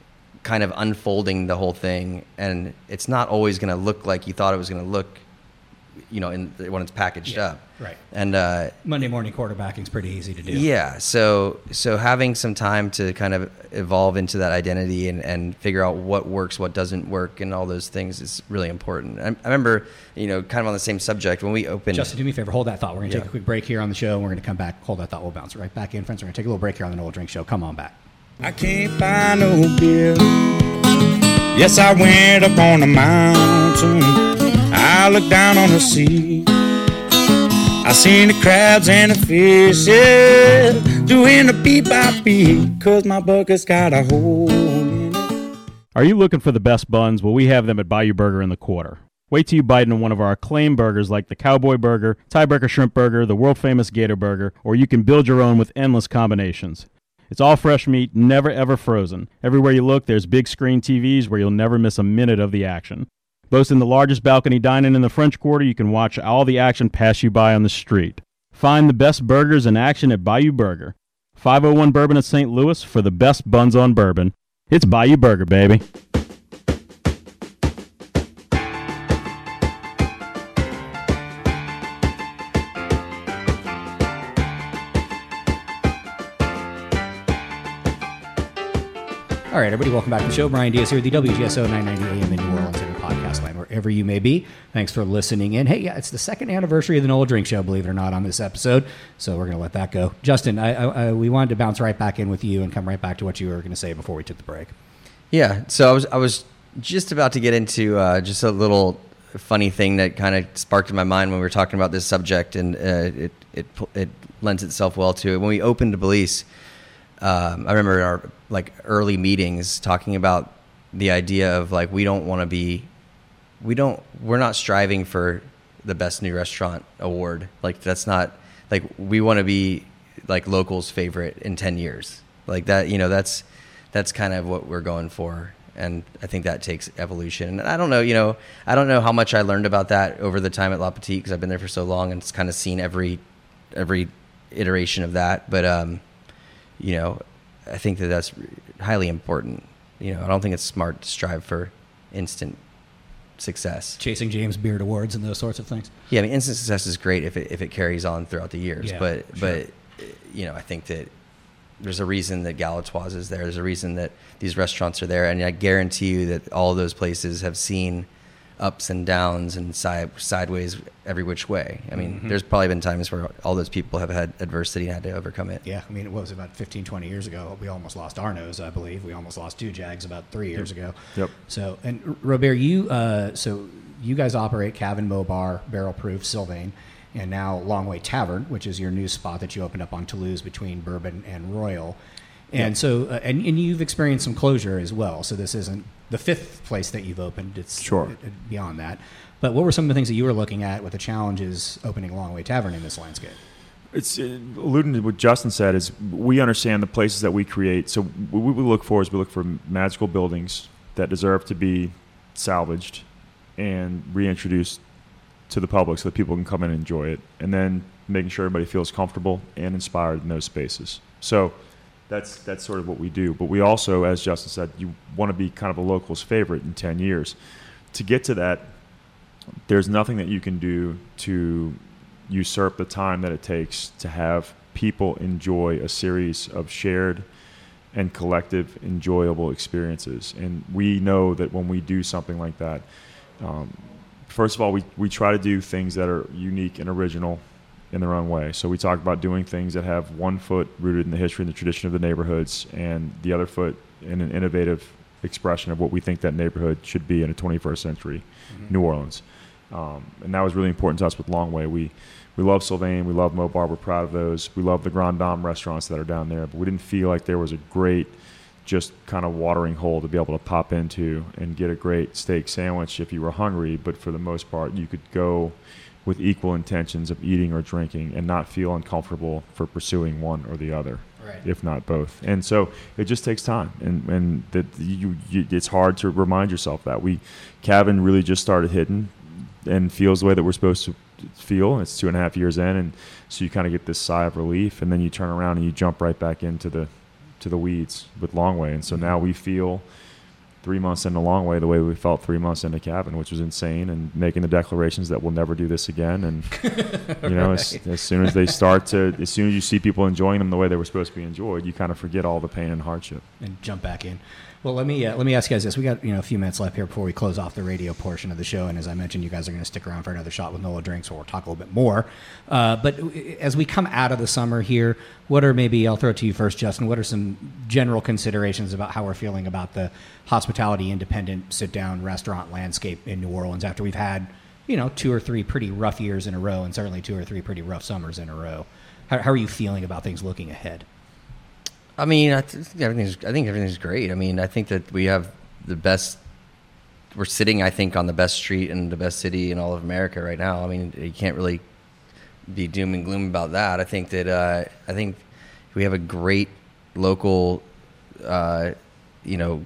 kind of unfolding the whole thing, and it's not always going to look like you thought it was going to look, you know, in when it's packaged Yeah, up. right. And uh, Monday morning quarterbacking is pretty easy to do. yeah, so so having some time to kind of evolve into that identity and, and figure out what works, what doesn't work, and all those things is really important. I, I remember, you know, kind of on the same subject when we opened. Justin, do me a favor. Hold that thought. We're going to Yeah. take a quick break here on the show, and we're going to come back. Hold that thought. We'll bounce right back in, friends. We're going to take a little break here on the Nola Drink Show. Come on back. I can't buy no beer. Yes, I went up on a mountain. I looked down on the sea. I seen the crabs and the fishes doing the beat by beat, 'cause my bucket's got a hole in it. Are you looking for the best buns? Well, we have them at Bayou Burger in the Quarter. Wait till you bite into one of our acclaimed burgers like the Cowboy Burger, Tiebreaker Shrimp Burger, the world-famous Gator Burger, or you can build your own with endless combinations. It's all fresh meat, never ever frozen. Everywhere you look, there's big screen T Vs where you'll never miss a minute of the action. Boasting the largest balcony dining in the French Quarter, you can watch all the action pass you by on the street. Find the best burgers in action at Bayou Burger. five oh one Bourbon in Saint Louis for the best buns on bourbon. It's Bayou Burger, baby. All right, everybody, welcome back to the show. Brian Diaz here, the W G S O nine ninety A M in New Orleans and podcast land, wherever you may be. Thanks for listening in. Hey, yeah, it's the second anniversary of the Nola Drink Show, believe it or not, on this episode, so we're going to let that go. Justin, I, I, I, we wanted to bounce right back in with you and come right back to what you were going to say before we took the break. Yeah, so I was I was just about to get into uh, just a little funny thing that kind of sparked in my mind when we were talking about this subject, and uh, it it it lends itself well to it. When we opened Belize, um, I remember in our like early meetings talking about the idea of like we don't want to be, we don't we're not striving for the best new restaurant award. Like that's not like we want to be like locals' favorite in ten years. Like that, you know, that's. That's kind of what we're going for, and I think that takes evolution. And I don't know, you know, I don't know how much I learned about that over the time at La Petite because I've been there for so long and it's kind of seen every every iteration of that. But um, you know, I think that that's highly important. You know, I don't think it's smart to strive for instant success. Chasing James Beard Awards and those sorts of things. Yeah, I mean, instant success is great if it if it carries on throughout the years. Yeah, but sure. but you know, I think that. There's a reason that Galatoire's is there. There's a reason that these restaurants are there. And I guarantee you that all of those places have seen ups and downs and side, sideways every which way. I mean, mm-hmm. There's probably been times where all those people have had adversity and had to overcome it. Yeah, I mean, it was about fifteen, twenty years ago. We almost lost Arno's, I believe. We almost lost two Jags about three years yep. ago. Yep. So, and Robert, you, uh, so you guys operate Cavern Mo Bar, Barrel Proof, Sylvain, and now Long Way Tavern, which is your new spot that you opened up on Toulouse between Bourbon and Royal. And yeah. so, uh, and, and you've experienced some closure as well. So this isn't the fifth place that you've opened. It's sure. uh, beyond that. But what were some of the things that you were looking at with the challenges opening Long Way Tavern in this landscape? It's uh, alluding to what Justin said is we understand the places that we create. So what we look for is we look for magical buildings that deserve to be salvaged and reintroduced to the public so that people can come in and enjoy it. And then making sure everybody feels comfortable and inspired in those spaces. So That's that's sort of what we do. But we also, as Justin said, you want to be kind of a local's favorite in ten years. To get to that, there's nothing that you can do to usurp the time that it takes to have people enjoy a series of shared and collective enjoyable experiences. And we know that when we do something like that, um, first of all, we, we try to do things that are unique and original in their own way. So we talk about doing things that have one foot rooted in the history and the tradition of the neighborhoods and the other foot in an innovative expression of what we think that neighborhood should be in a twenty-first century mm-hmm. New Orleans. Um, and that was really important to us with Long Way. We we love Sylvain, we love Mo Bar, we're proud of those. We love the Grand Dame restaurants that are down there, but we didn't feel like there was a great just kind of watering hole to be able to pop into and get a great steak sandwich if you were hungry, but for the most part you could go with equal intentions of eating or drinking and not feel uncomfortable for pursuing one or the other, right. if not both. And so it just takes time, and and that you, you it's hard to remind yourself that. We, Cavern really just started hitting and feels the way that we're supposed to feel. It's two and a half years in, and so you kind of get this sigh of relief, and then you turn around and you jump right back into the to the weeds with Long Way. And so now we feel three months in the long way the way we felt three months in the cabin, which was insane, and making the declarations that we'll never do this again. And you know, right. as, as soon as they start to, as soon as you see people enjoying them the way they were supposed to be enjoyed, you kind of forget all the pain and hardship and jump back in. Well, let me uh, let me ask you guys this. We got you know a few minutes left here before we close off the radio portion of the show, and as I mentioned, you guys are going to stick around for another shot with NOLA Drinks, where we'll talk a little bit more. Uh, but as we come out of the summer here, what are maybe I'll throw it to you first, Justin. What are some general considerations about how we're feeling about the hospitality independent sit down restaurant landscape in New Orleans after we've had you know two or three pretty rough years in a row, and certainly two or three pretty rough summers in a row? How, how are you feeling about things looking ahead? I mean, I think everything's. I think everything's great. I mean, I think that we have the best. We're sitting, I think, on the best street in the best city in all of America right now. I mean, you can't really be doom and gloom about that. I think that uh, I think we have a great local, uh, you know,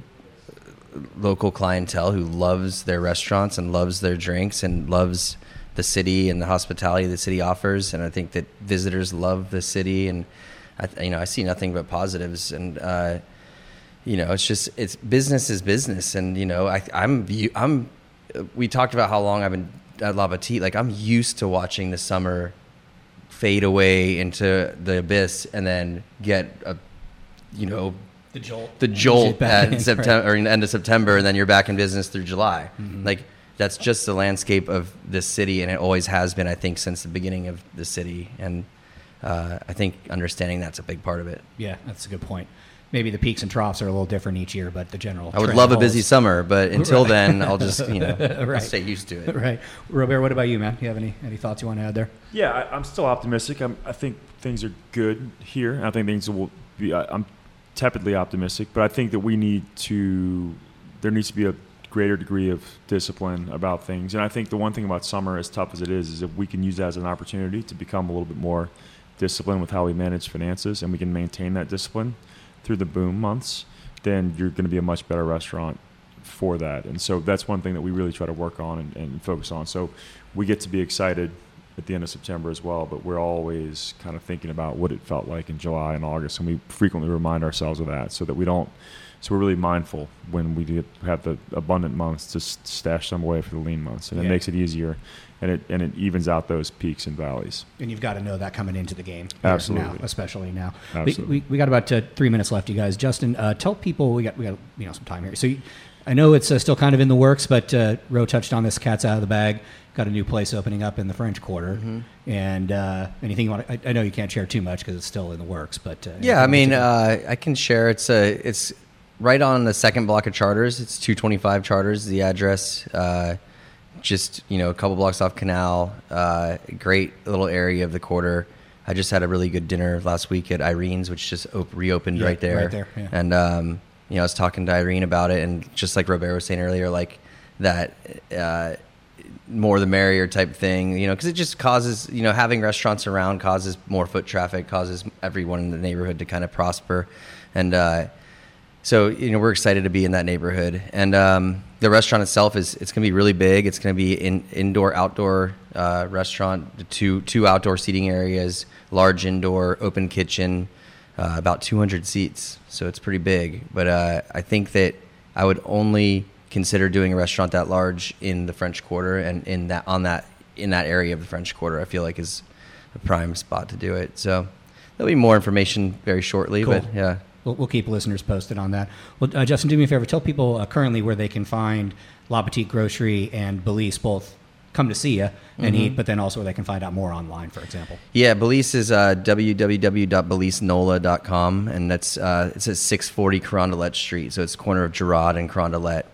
local clientele who loves their restaurants and loves their drinks and loves the city and the hospitality the city offers. And I think that visitors love the city and. I, you know, I see nothing but positives, and uh, you know, it's just it's business is business, and you know, I, I'm I'm. We talked about how long I've been at La Petite. Like I'm used to watching the summer fade away into the abyss, and then get a, you know, the jolt, the jolt at in, September right. or in the end of September, and then you're back in business through July. Mm-hmm. Like that's just the landscape of this city, and it always has been. I think since the beginning of the city, and. Uh, I think understanding that's a big part of it. Yeah, that's a good point. Maybe the peaks and troughs are a little different each year, but the general I would trend love holds. a busy summer, but until right. then, I'll just you know right. stay used to it. Right, Robert. What about you, man? You have any any thoughts you want to add there? Yeah, I, I'm still optimistic. I'm, I think things are good here. I think things will be. I, I'm tepidly optimistic, but I think that we need to. There needs to be a greater degree of discipline about things, and I think the one thing about summer, as tough as it is, is if we can use that as an opportunity to become a little bit more discipline with how we manage finances, and we can maintain that discipline through the boom months, then you're going to be a much better restaurant for that. And so that's one thing that we really try to work on and, and focus on. So we get to be excited at the end of September as well, but we're always kind of thinking about what it felt like in July and August, and we frequently remind ourselves of that so that we don't. So we're really mindful when we get, have the abundant months to stash some away for the lean months, and yeah. it makes it easier. And it and it evens out those peaks and valleys. And you've got to know that coming into the game. Absolutely, now, especially now. Absolutely. We, we, we got about uh, three minutes left, you guys. Justin, uh, tell people we got we got you know some time here. So you, I know it's uh, still kind of in the works, but uh, Ro touched on this. Cat's out of the bag. Got a new place opening up in the French Quarter. Mm-hmm. And uh, anything you want? To, I, I know you can't share too much because it's still in the works. But uh, yeah, I mean, uh, I can share. It's a it's right on the second block of Charters. It's two twenty-five Charters. The address. Uh, Just, you know, a couple blocks off Canal, uh, great little area of the quarter. I just had a really good dinner last week at Irene's, which just op- reopened yeah, right there. Right there, yeah. And, um, you know, I was talking to Irene about it, and just like Robert was saying earlier, like that uh, more the merrier type thing, you know, because it just causes, you know, having restaurants around causes more foot traffic, causes everyone in the neighborhood to kind of prosper. And uh, so, you know, we're excited to be in that neighborhood. And, um, the restaurant itself is it's going to be really big. It's going to be in indoor, outdoor uh, restaurant, two two outdoor seating areas, large indoor, open kitchen, uh, about two hundred seats. So it's pretty big. But uh, I think that I would only consider doing a restaurant that large in the French Quarter, and in that on that in that area of the French Quarter, I feel like is a prime spot to do it. So there'll be more information very shortly. Cool. But yeah. We'll, we'll keep listeners posted on that. Well, uh, Justin, do me a favor. Tell people uh, currently where they can find La Petite Grocery and Belize both come to see you and mm-hmm. eat, but then also where they can find out more online, for example. Yeah, Belize is uh, w w w dot belize nola dot com, and that's uh, it's at six forty Carondelet Street, so it's the corner of Girard and Carondelet.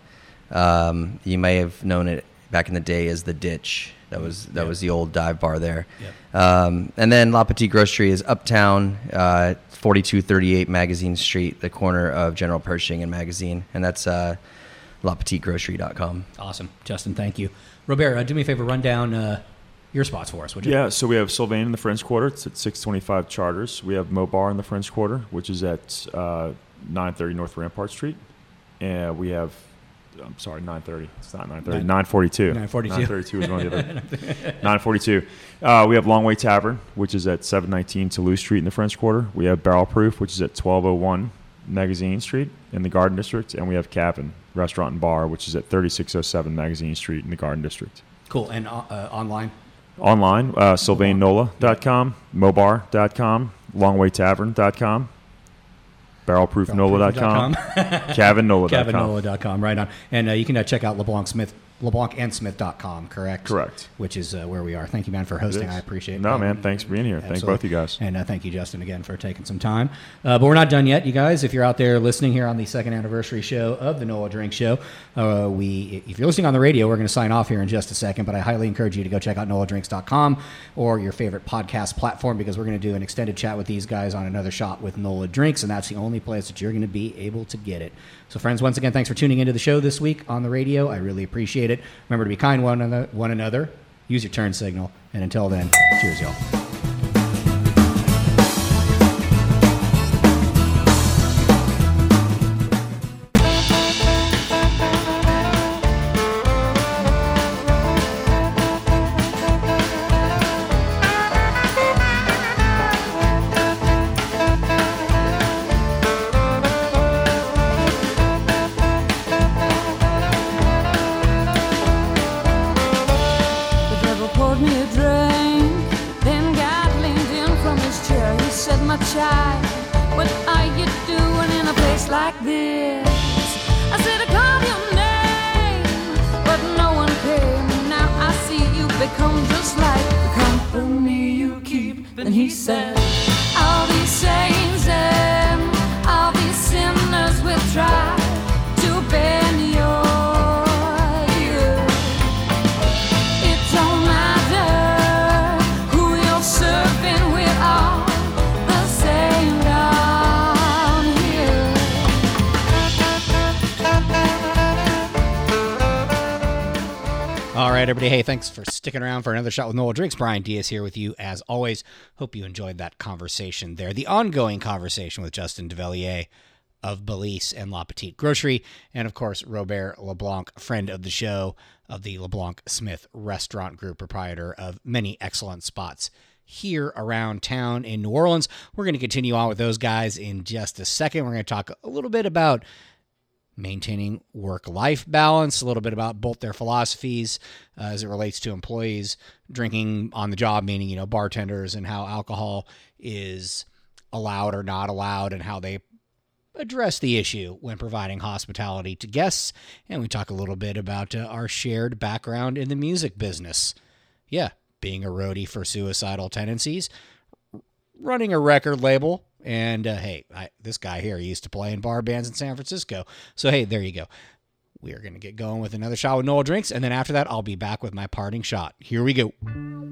Um, you may have known it back in the day as the Ditch. That was that yep. was the old dive bar there. Yep. Um, and then La Petite Grocery is uptown, uh, forty-two thirty-eight Magazine Street, the corner of General Pershing and Magazine, and that's uh, la petite grocery dot com. Awesome. Justin, thank you. Robert, uh, do me a favor, run down uh, your spots for us, would you? Yeah, so we have Sylvain in the French Quarter. It's at six twenty-five Charters. We have Mo Bar in the French Quarter, which is at uh, nine thirty North Rampart Street. And we have, I'm sorry, nine thirty. It's not nine thirty. nine forty-two. nine forty-two. nine thirty-two is one of the other. nine forty-two. Uh, we have Long Way Tavern, which is at seven nineteen Toulouse Street in the French Quarter. We have Barrel Proof, which is at twelve oh one Magazine Street in the Garden District. And we have Cabin Restaurant and Bar, which is at thirty-six oh seven Magazine Street in the Garden District. Cool. And uh, uh, online? Online, uh, sylvain nola dot com, mobar dot com, longway tavern dot com, barrel proof nola dot com, cavin nola dot com. cavin nola dot com, right on. And uh, you can uh, check out LeBlanc Smith, LeBlanc and Smith dot com, correct? Correct. Which is uh, where we are. Thank you, man, for hosting. I appreciate it. No, man, thanks for being here. Thank both you guys. And uh, thank you, Justin, again, for taking some time. Uh, but we're not done yet, you guys. If you're out there listening here on the second anniversary show of the NOLA Drink Show, uh, we, if you're listening on the radio, we're going to sign off here in just a second, but I highly encourage you to go check out nola drinks dot com or your favorite podcast platform, because we're going to do an extended chat with these guys on another shot with NOLA Drinks, and that's the only place that you're going to be able to get it. So, friends, once again, thanks for tuning into the show this week on the radio. I really appreciate it. Remember to be kind one another, one another. Use your turn signal. And until then, cheers, y'all. Everybody, hey, thanks for sticking around for another shot with NOLA Drinks. Brian Diaz here with you as always. Hope you enjoyed that conversation there. The ongoing conversation with Justin Devilliers of Belize and La Petite Grocery, and of course, Robert LeBlanc, friend of the show, of the LeBlanc Smith Restaurant Group, proprietor of many excellent spots here around town in New Orleans. We're going to continue on with those guys in just a second. We're going to talk a little bit about maintaining work-life balance, a little bit about both their philosophies uh, as it relates to employees drinking on the job, meaning, you know, bartenders, and how alcohol is allowed or not allowed, and how they address the issue when providing hospitality to guests. And we talk a little bit about uh, our shared background in the music business. Yeah, being a roadie for Suicidal Tendencies, running a record label, and uh, hey, I, this guy here used to play in bar bands in San Francisco. So hey, there you go. We are going to get going with another shot with NOLA Drinks, and then after that, I'll be back with my parting shot. Here we go.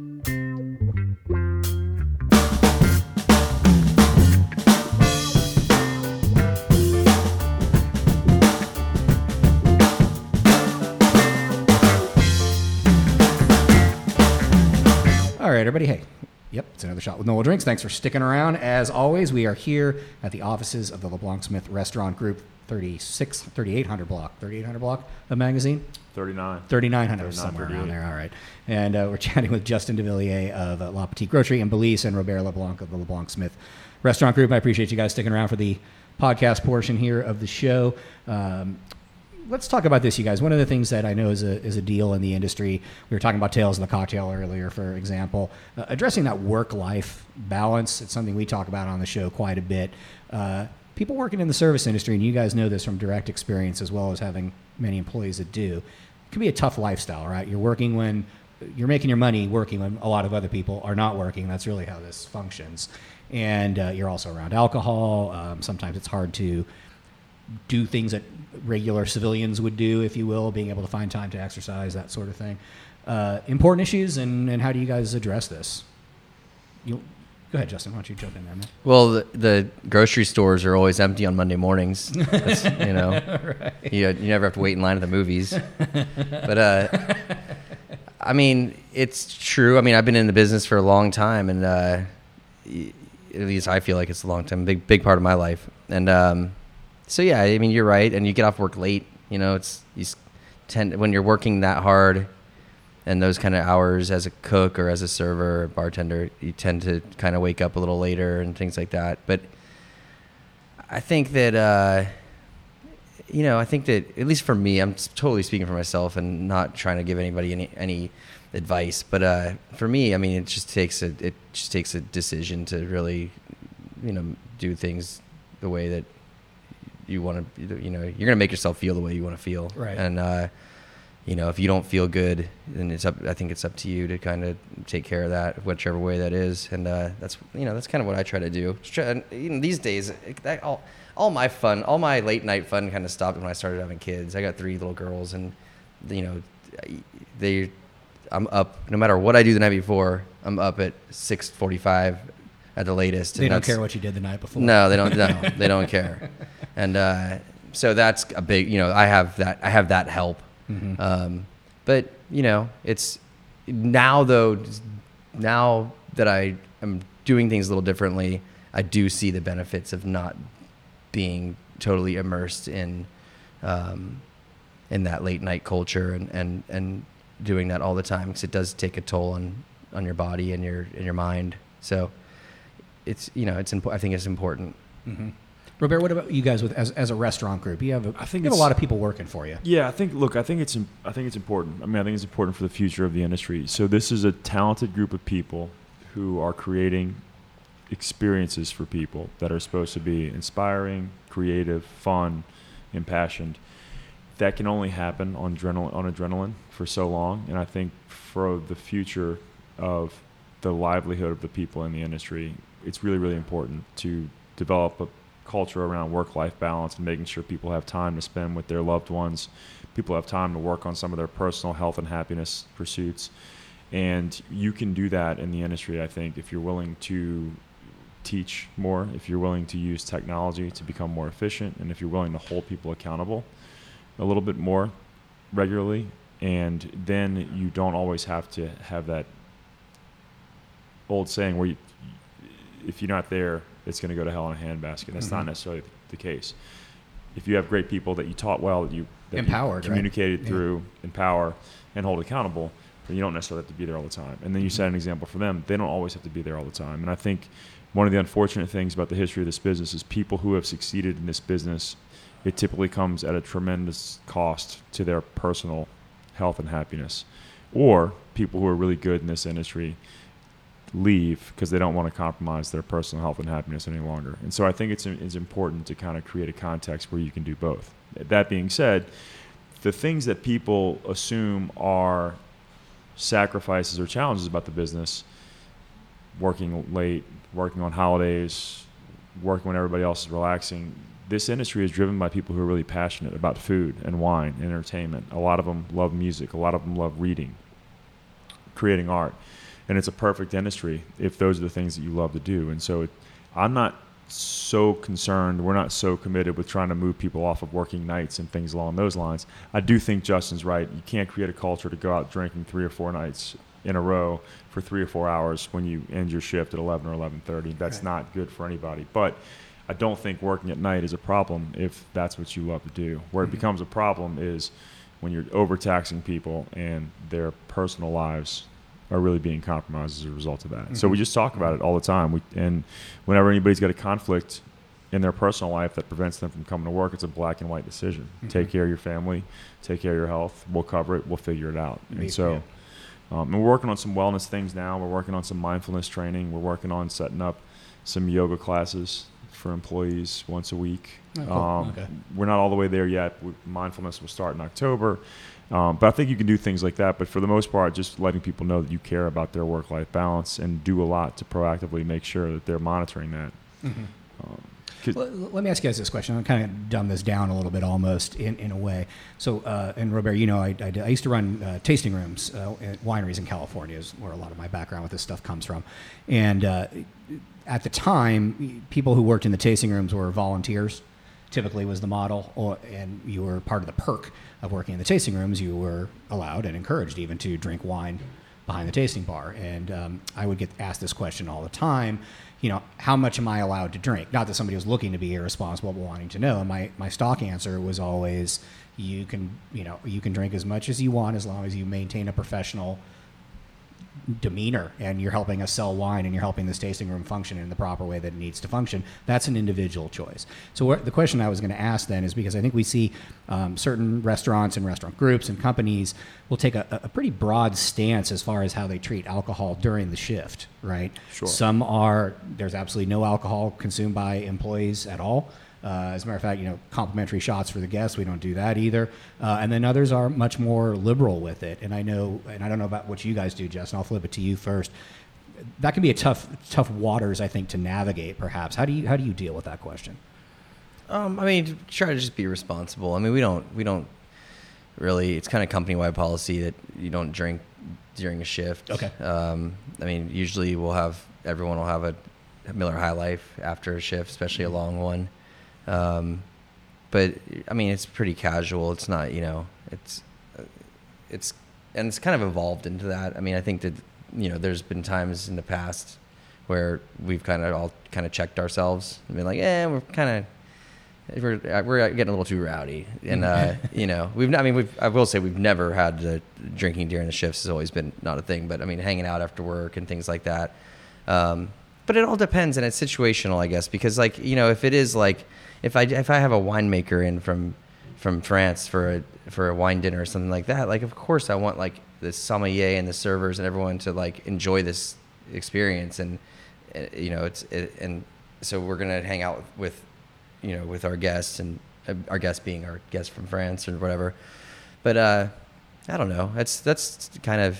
All right, everybody, hey. Yep, it's another shot with NOLA Drinks. Thanks for sticking around. As always, we are here at the offices of the LeBlanc Smith Restaurant Group, thirty-six, thirty-eight hundred block, thirty-eight hundred block of magazine? thirty-nine. thirty-nine hundred, somewhere around there, all right. And uh, we're chatting with Justin Devilliers of uh, La Petite Grocery in Belize, and Robert LeBlanc of the LeBlanc Smith Restaurant Group. I appreciate you guys sticking around for the podcast portion here of the show. Um, Let's talk about this, you guys. One of the things that I know is a is a deal in the industry, we were talking about Tales of the Cocktail earlier, for example, uh, addressing that work-life balance. It's something we talk about on the show quite a bit. Uh, people working in the service industry, and you guys know this from direct experience as well as having many employees that do, it can be a tough lifestyle, right? You're working when, you're making your money working when a lot of other people are not working. That's really how this functions. And uh, you're also around alcohol. Um, sometimes it's hard to do things that regular civilians would do, if you will, being able to find time to exercise, that sort of thing. Uh, important issues, and, and how do you guys address this? You, go ahead, Justin. Why don't you jump in there, man? Well, the, the grocery stores are always empty on Monday mornings. That's, you know, right. you, you never have to wait in line at the movies. But, uh, I mean, it's true. I mean, I've been in the business for a long time, and uh, at least I feel like it's a long time, big, big part of my life. And, um, So yeah, I mean, you're right, and you get off work late. You know, it's you tend when you're working that hard, and those kind of hours as a cook or as a server or bartender, you tend to kind of wake up a little later and things like that. But I think that uh, you know, I think that, at least for me, I'm totally speaking for myself and not trying to give anybody any, any advice, but uh, for me, I mean, it just takes a, it just takes a decision to really, you know, do things the way that you want to, you know, you're going to make yourself feel the way you want to feel. Right. And, uh, you know, if you don't feel good, then it's up, I think it's up to you to kind of take care of that, whichever way that is. And uh, that's, you know, that's kind of what I try to do. Just try, and, you know, these days, that all, all my fun, all my late night fun kind of stopped when I started having kids. I got three little girls, and, you know, they, I'm up, no matter what I do the night before, I'm up at six forty-five at the latest. They and don't care what you did the night before. No, they don't, no, they don't care. And uh, so that's a big, you know, I have that, I have that help. Mm-hmm. Um, but you know, it's now though, now that I am doing things a little differently, I do see the benefits of not being totally immersed in, um, in that late night culture and, and, and doing that all the time. 'Cause it does take a toll on, on your body and your, and your mind. So it's, you know, it's important. I think it's important. Mm-hmm. Robert, what about you guys with as, as a restaurant group? You have a, I think you have a lot of people working for you. Yeah, I think. Look, I think it's. I think it's important. I mean, I think it's important for the future of the industry. So this is a talented group of people who are creating experiences for people that are supposed to be inspiring, creative, fun, impassioned. That can only happen on adrenaline, on adrenaline for so long. And I think for the future of the livelihood of the people in the industry, it's really, really important to develop a culture around work-life balance and making sure people have time to spend with their loved ones. People have time to work on some of their personal health and happiness pursuits. And you can do that in the industry, I think, if you're willing to teach more, if you're willing to use technology to become more efficient, and if you're willing to hold people accountable a little bit more regularly. And then you don't always have to have that old saying where you, if you're not there, it's going to go to hell in a handbasket. That's mm-hmm. not necessarily the case. If you have great people that you taught well, that you that empowered, you communicated right? through, yeah. empower, and hold accountable, then you don't necessarily have to be there all the time. And then you mm-hmm. set an example for them. They don't always have to be there all the time. And I think one of the unfortunate things about the history of this business is people who have succeeded in this business, it typically comes at a tremendous cost to their personal health and happiness. Or people who are really good in this industry leave because they don't want to compromise their personal health and happiness any longer. And so I think it's it's important to kind of create a context where you can do both. That being said, the things that people assume are sacrifices or challenges about the business, working late, working on holidays, working when everybody else is relaxing, this industry is driven by people who are really passionate about food and wine and entertainment. A lot of them love music. A lot of them love reading, creating art. And it's a perfect industry if those are the things that you love to do. And so it, I'm not so concerned, we're not so committed with trying to move people off of working nights and things along those lines. I do think Justin's right. You can't create a culture to go out drinking three or four nights in a row for three or four hours when you end your shift at eleven or eleven thirty. That's right. Not good for anybody. But I don't think working at night is a problem if that's what you love to do. Where mm-hmm. it becomes a problem is when you're overtaxing people and their personal lives are really being compromised as a result of that. Mm-hmm. So we just talk about it all the time. We, and whenever anybody's got a conflict in their personal life that prevents them from coming to work, it's a black and white decision. Mm-hmm. Take care of your family, take care of your health. We'll cover it. We'll figure it out. Maybe, and so um, and we're working on some wellness things now. We're working on some mindfulness training. We're working on setting up some yoga classes for employees once a week. Oh, cool. um, okay. We're not all the way there yet. We, mindfulness will start in October. Um, but I think you can do things like that. But for the most part, just letting people know that you care about their work-life balance and do a lot to proactively make sure that they're monitoring that. Mm-hmm. Um, well, let me ask you guys this question. I'm kind of dumb this down a little bit almost in, in a way. So, uh, and Robert, you know, I, I, I used to run uh, tasting rooms uh, at wineries in California is where a lot of my background with this stuff comes from. And uh, at the time, people who worked in the tasting rooms were volunteers. Typically was the model, or, and you were part of the perk of working in the tasting rooms. You were allowed and encouraged even to drink wine behind the tasting bar. And um, I would get asked this question all the time, you know, how much am I allowed to drink? Not that somebody was looking to be irresponsible, but wanting to know. And my, my stock answer was always, you can, you know, you can drink as much as you want as long as you maintain a professional demeanor, and you're helping us sell wine, and you're helping this tasting room function in the proper way that it needs to function. That's an individual choice. So where, the question I was going to ask then is, because I think we see um, certain restaurants and restaurant groups and companies will take a, a pretty broad stance as far as how they treat alcohol during the shift, right? Sure. Some are, there's absolutely no alcohol consumed by employees at all. Uh, as a matter of fact, you know, complimentary shots for the guests, we don't do that either. Uh, and then others are much more liberal with it. And I know, and I don't know about what you guys do, Justin. I'll flip it to you first. That can be a tough, tough waters, I think, to navigate. Perhaps. How do you how do you deal with that question? Um, I mean, try to just be responsible. I mean, we don't we don't really. It's kind of company-wide policy that you don't drink during a shift. Okay. Um, I mean, usually we'll have everyone will have a Miller High Life after a shift, especially a long one. Um, but I mean, it's pretty casual. It's not, you know, it's, it's, and it's kind of evolved into that. I mean, I think that, you know, there's been times in the past where we've kind of all kind of checked ourselves and been like, eh, we're kind of, we're, we're getting a little too rowdy. And, uh, you know, we've, I mean, we've, I will say we've never had the drinking during the shifts has always been not a thing, but I mean, hanging out after work and things like that. Um, but it all depends, and it's situational, I guess, because like, you know, if it is like, If I if I have a winemaker in from from France for a for a wine dinner or something like that, like of course I want like the sommelier and the servers and everyone to like enjoy this experience, and uh, you know it's it, and so we're gonna hang out with you know with our guests, and uh, our guests being our guests from France or whatever. But uh, I don't know. That's that's kind of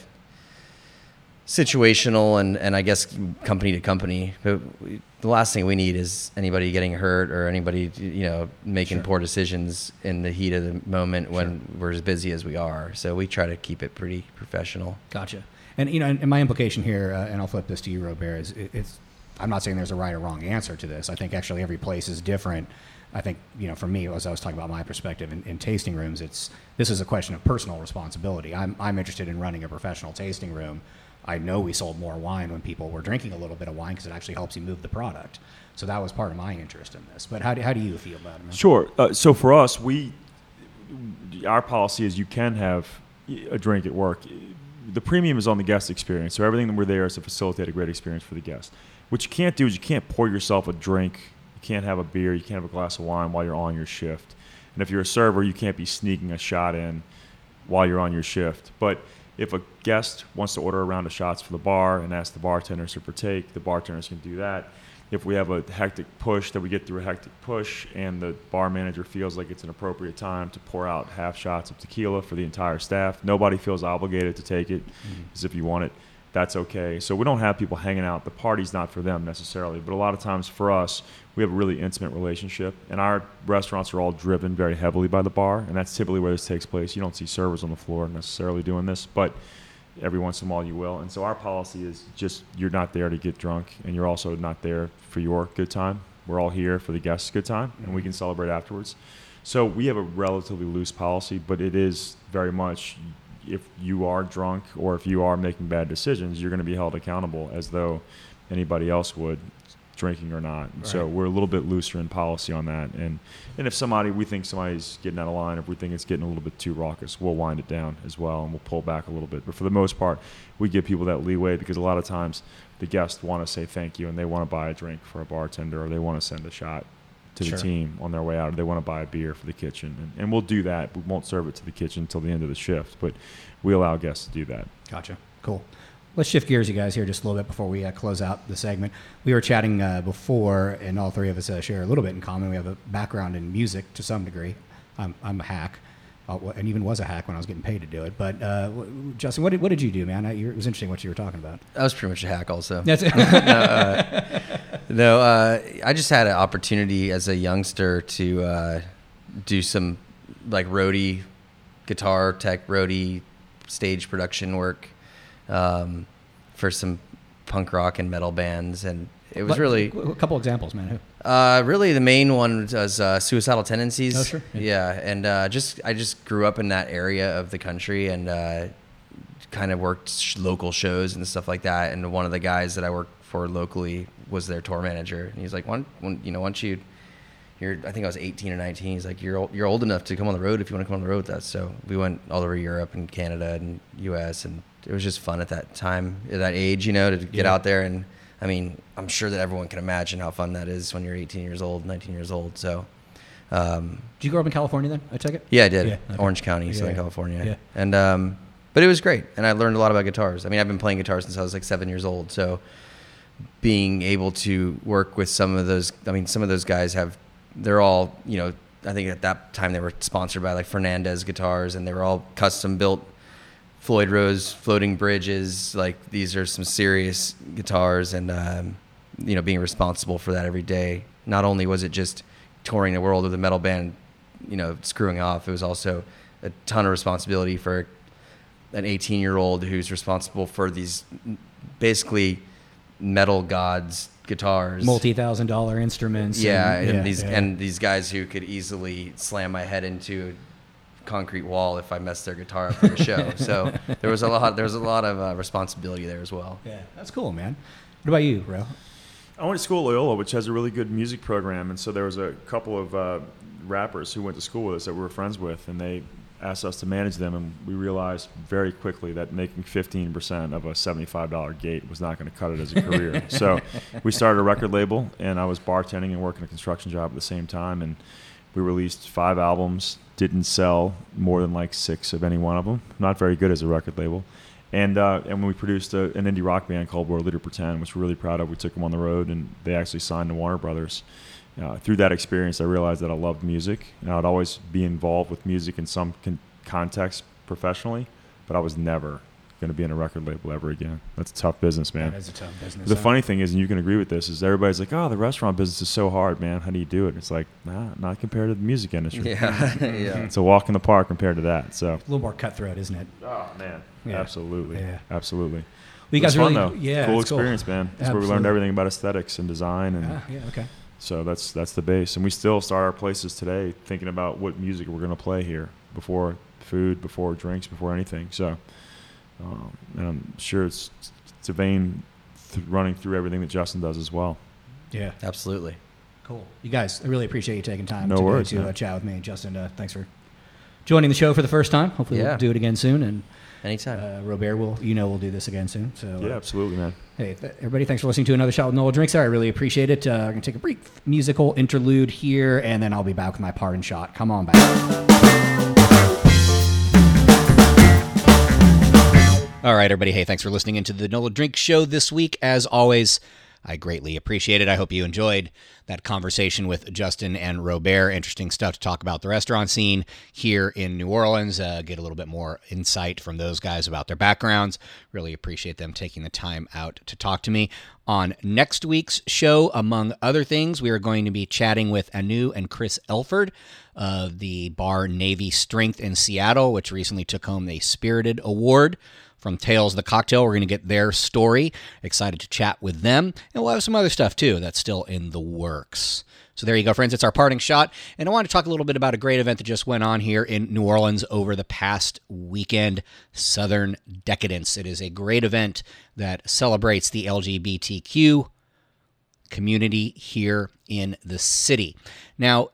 situational and, and I guess company to company. But we, the last thing we need is anybody getting hurt or anybody, you know, making Sure. poor decisions in the heat of the moment when Sure. we're as busy as we are. So we try to keep it pretty professional. Gotcha. And you know, and my implication here, uh, and I'll flip this to you, Robert, is it, it's. I'm not saying there's a right or wrong answer to this. I think actually every place is different. I think, you know, for me, as I was talking about my perspective in, in tasting rooms, it's this is a question of personal responsibility. I'm I'm interested in running a professional tasting room. I know we sold more wine when people were drinking a little bit of wine because it actually helps you move the product. So that was part of my interest in this. But how do, how do you feel about it, man? Sure. Uh, so for us, we our policy is you can have a drink at work. The premium is on the guest experience. So everything that we're there is to facilitate a great experience for the guest. What you can't do is you can't pour yourself a drink. You can't have a beer. You can't have a glass of wine while you're on your shift. And if you're a server, you can't be sneaking a shot in while you're on your shift. But if a guest wants to order a round of shots for the bar and ask the bartenders to partake, the bartenders can do that. If we have a hectic push, that we get through a hectic push and the bar manager feels like it's an appropriate time to pour out half shots of tequila for the entire staff, nobody feels obligated to take it, mm-hmm. as if you want it, that's okay. So we don't have people hanging out. The party's not for them necessarily, but a lot of times for us, we have a really intimate relationship, and our restaurants are all driven very heavily by the bar, and that's typically where this takes place. You don't see servers on the floor necessarily doing this, but every once in a while you will. And so our policy is just you're not there to get drunk, and you're also not there for your good time. We're all here for the guests' good time, and we can celebrate afterwards. So we have a relatively loose policy, but it is very much if you are drunk or if you are making bad decisions, you're going to be held accountable as though anybody else would, drinking or not. And right. So we're a little bit looser in policy on that. And and if somebody, we think somebody's getting out of line, if we think it's getting a little bit too raucous, we'll wind it down as well, and we'll pull back a little bit. But for the most part, we give people that leeway because a lot of times the guests want to say thank you and they want to buy a drink for a bartender, or they want to send a shot to Sure. the team on their way out, or they want to buy a beer for the kitchen. And, and we'll do that. We won't serve it to the kitchen until the end of the shift, but we allow guests to do that. Gotcha. Cool. Let's shift gears, you guys, here just a little bit before we uh, close out the segment. We were chatting uh, before, and all three of us uh, share a little bit in common. We have a background in music to some degree. I'm, I'm a hack, uh, and even was a hack when I was getting paid to do it. But uh, Justin, what did, what did you do, man? I, you, it was interesting what you were talking about. I was pretty much a hack also. That's it. no, uh, no uh, I just had an opportunity as a youngster to uh, do some like roadie, guitar tech roadie, stage production work. Um, for some punk rock and metal bands, and it was Let, really a couple examples, man. Who? Uh, really, the main one was uh, Suicidal Tendencies. Oh, sure. Yeah, yeah and uh, just I just grew up in that area of the country, and uh, kind of worked sh- local shows and stuff like that. And one of the guys that I worked for locally was their tour manager, and he's like, "One, you know, once you." You're, I think I was eighteen or nineteen. He's like, you're old, you're old enough to come on the road if you want to come on the road with us. So we went all over Europe and Canada and U S and it was just fun at that time, at that age, you know, to get Yeah. out there. And I mean, I'm sure that everyone can imagine how fun that is when you're eighteen years old, nineteen years old. So, um, Did you grow up in California then? I take it. yeah, I did. Yeah, okay. Orange County, Yeah, Southern yeah. California. Yeah. And, um, but it was great. And I learned a lot about guitars. I mean, I've been playing guitar since I was like seven years old. So being able to work with some of those, I mean, some of those guys have, they're all, you know, I think at that time they were sponsored by like Fernandez guitars, and they were all custom built Floyd Rose floating bridges. Like, these are some serious guitars, and, um, you know, being responsible for that every day. Not only was it just touring the world with a metal band, you know, screwing off, it was also a ton of responsibility for an eighteen year old who's responsible for these basically metal gods guitars, Multi-thousand dollar instruments. yeah, and, and yeah, these yeah. and these guys who could easily slam my head into a concrete wall if I messed their guitar up for the show. So there was a lot. There was a lot of uh, responsibility there as well. Yeah, that's cool, man. What about you, bro? I went to school at Loyola, which has a really good music program, and so there was a couple of uh, rappers who went to school with us that we were friends with, and they asked us to manage them, and we realized very quickly that making fifteen percent of a seventy-five dollar gate was not going to cut it as a career. So we started a record label, and I was bartending and working a construction job at the same time, and we released five albums, didn't sell more than like six of any one of them. Not very good as a record label. And uh, and when we produced a, an indie rock band called World Leader Pretend, which we're really proud of, we took them on the road, and they actually signed to Warner Brothers. Uh, through that experience, I realized that I loved music, and I would always be involved with music in some con- context professionally, but I was never going to be in a record label ever again. That's a tough business, man. That is a tough business. The huh? funny thing is, and you can agree with this, is everybody's like, oh, the restaurant business is so hard, man. How do you do it? It's like, nah, not compared to the music industry. Yeah, yeah. It's a walk in the park compared to that. So, A little more cutthroat, isn't it? oh, man. Yeah. Absolutely. Yeah. Absolutely. Well, you It was guys fun, really, though. yeah, cool it's cool. experience, man. That's where we learned Absolutely. everything about aesthetics and design, and Ah, yeah, okay. so that's that's the base. And we still start our places today thinking about what music we're going to play here before food, before drinks, before anything. So, um, and I'm sure it's it's a vein th- running through everything that Justin does as well. Yeah, Absolutely. cool. You guys, I really appreciate you taking time No to, worries, to uh, man. chat with me. Justin, uh, thanks for joining the show for the first time. Hopefully Yeah. we'll do it again soon. And Anytime. uh, Robert, will you know we'll do this again soon. So Yeah, uh, absolutely, man. hey, th- everybody, thanks for listening to another shot with Nola Drinks. I really appreciate it. Uh, I'm going to take a brief musical interlude here, and then I'll be back with my pardon shot. Come on back. All right, everybody. Hey, thanks for listening into the Nola Drink Show this week. As always, I greatly appreciate it. I hope you enjoyed that conversation with Justin and Robert. Interesting stuff to talk about the restaurant scene here in New Orleans. Uh, get a little bit more insight from those guys about their backgrounds. Really appreciate them taking the time out to talk to me. On next week's show, among other things, we are going to be chatting with Anu and Chris Elford of the bar Navy Strength in Seattle, which recently took home the Spirited Award from Tales of the Cocktail. We're going to get their story. Excited to chat with them. And we'll have some other stuff, too, that's still in the works. So there you go, friends. It's our parting shot. And I want to talk a little bit about a great event that just went on here in New Orleans over the past weekend, Southern Decadence. It is a great event that celebrates the L G B T Q community here in the city. Now,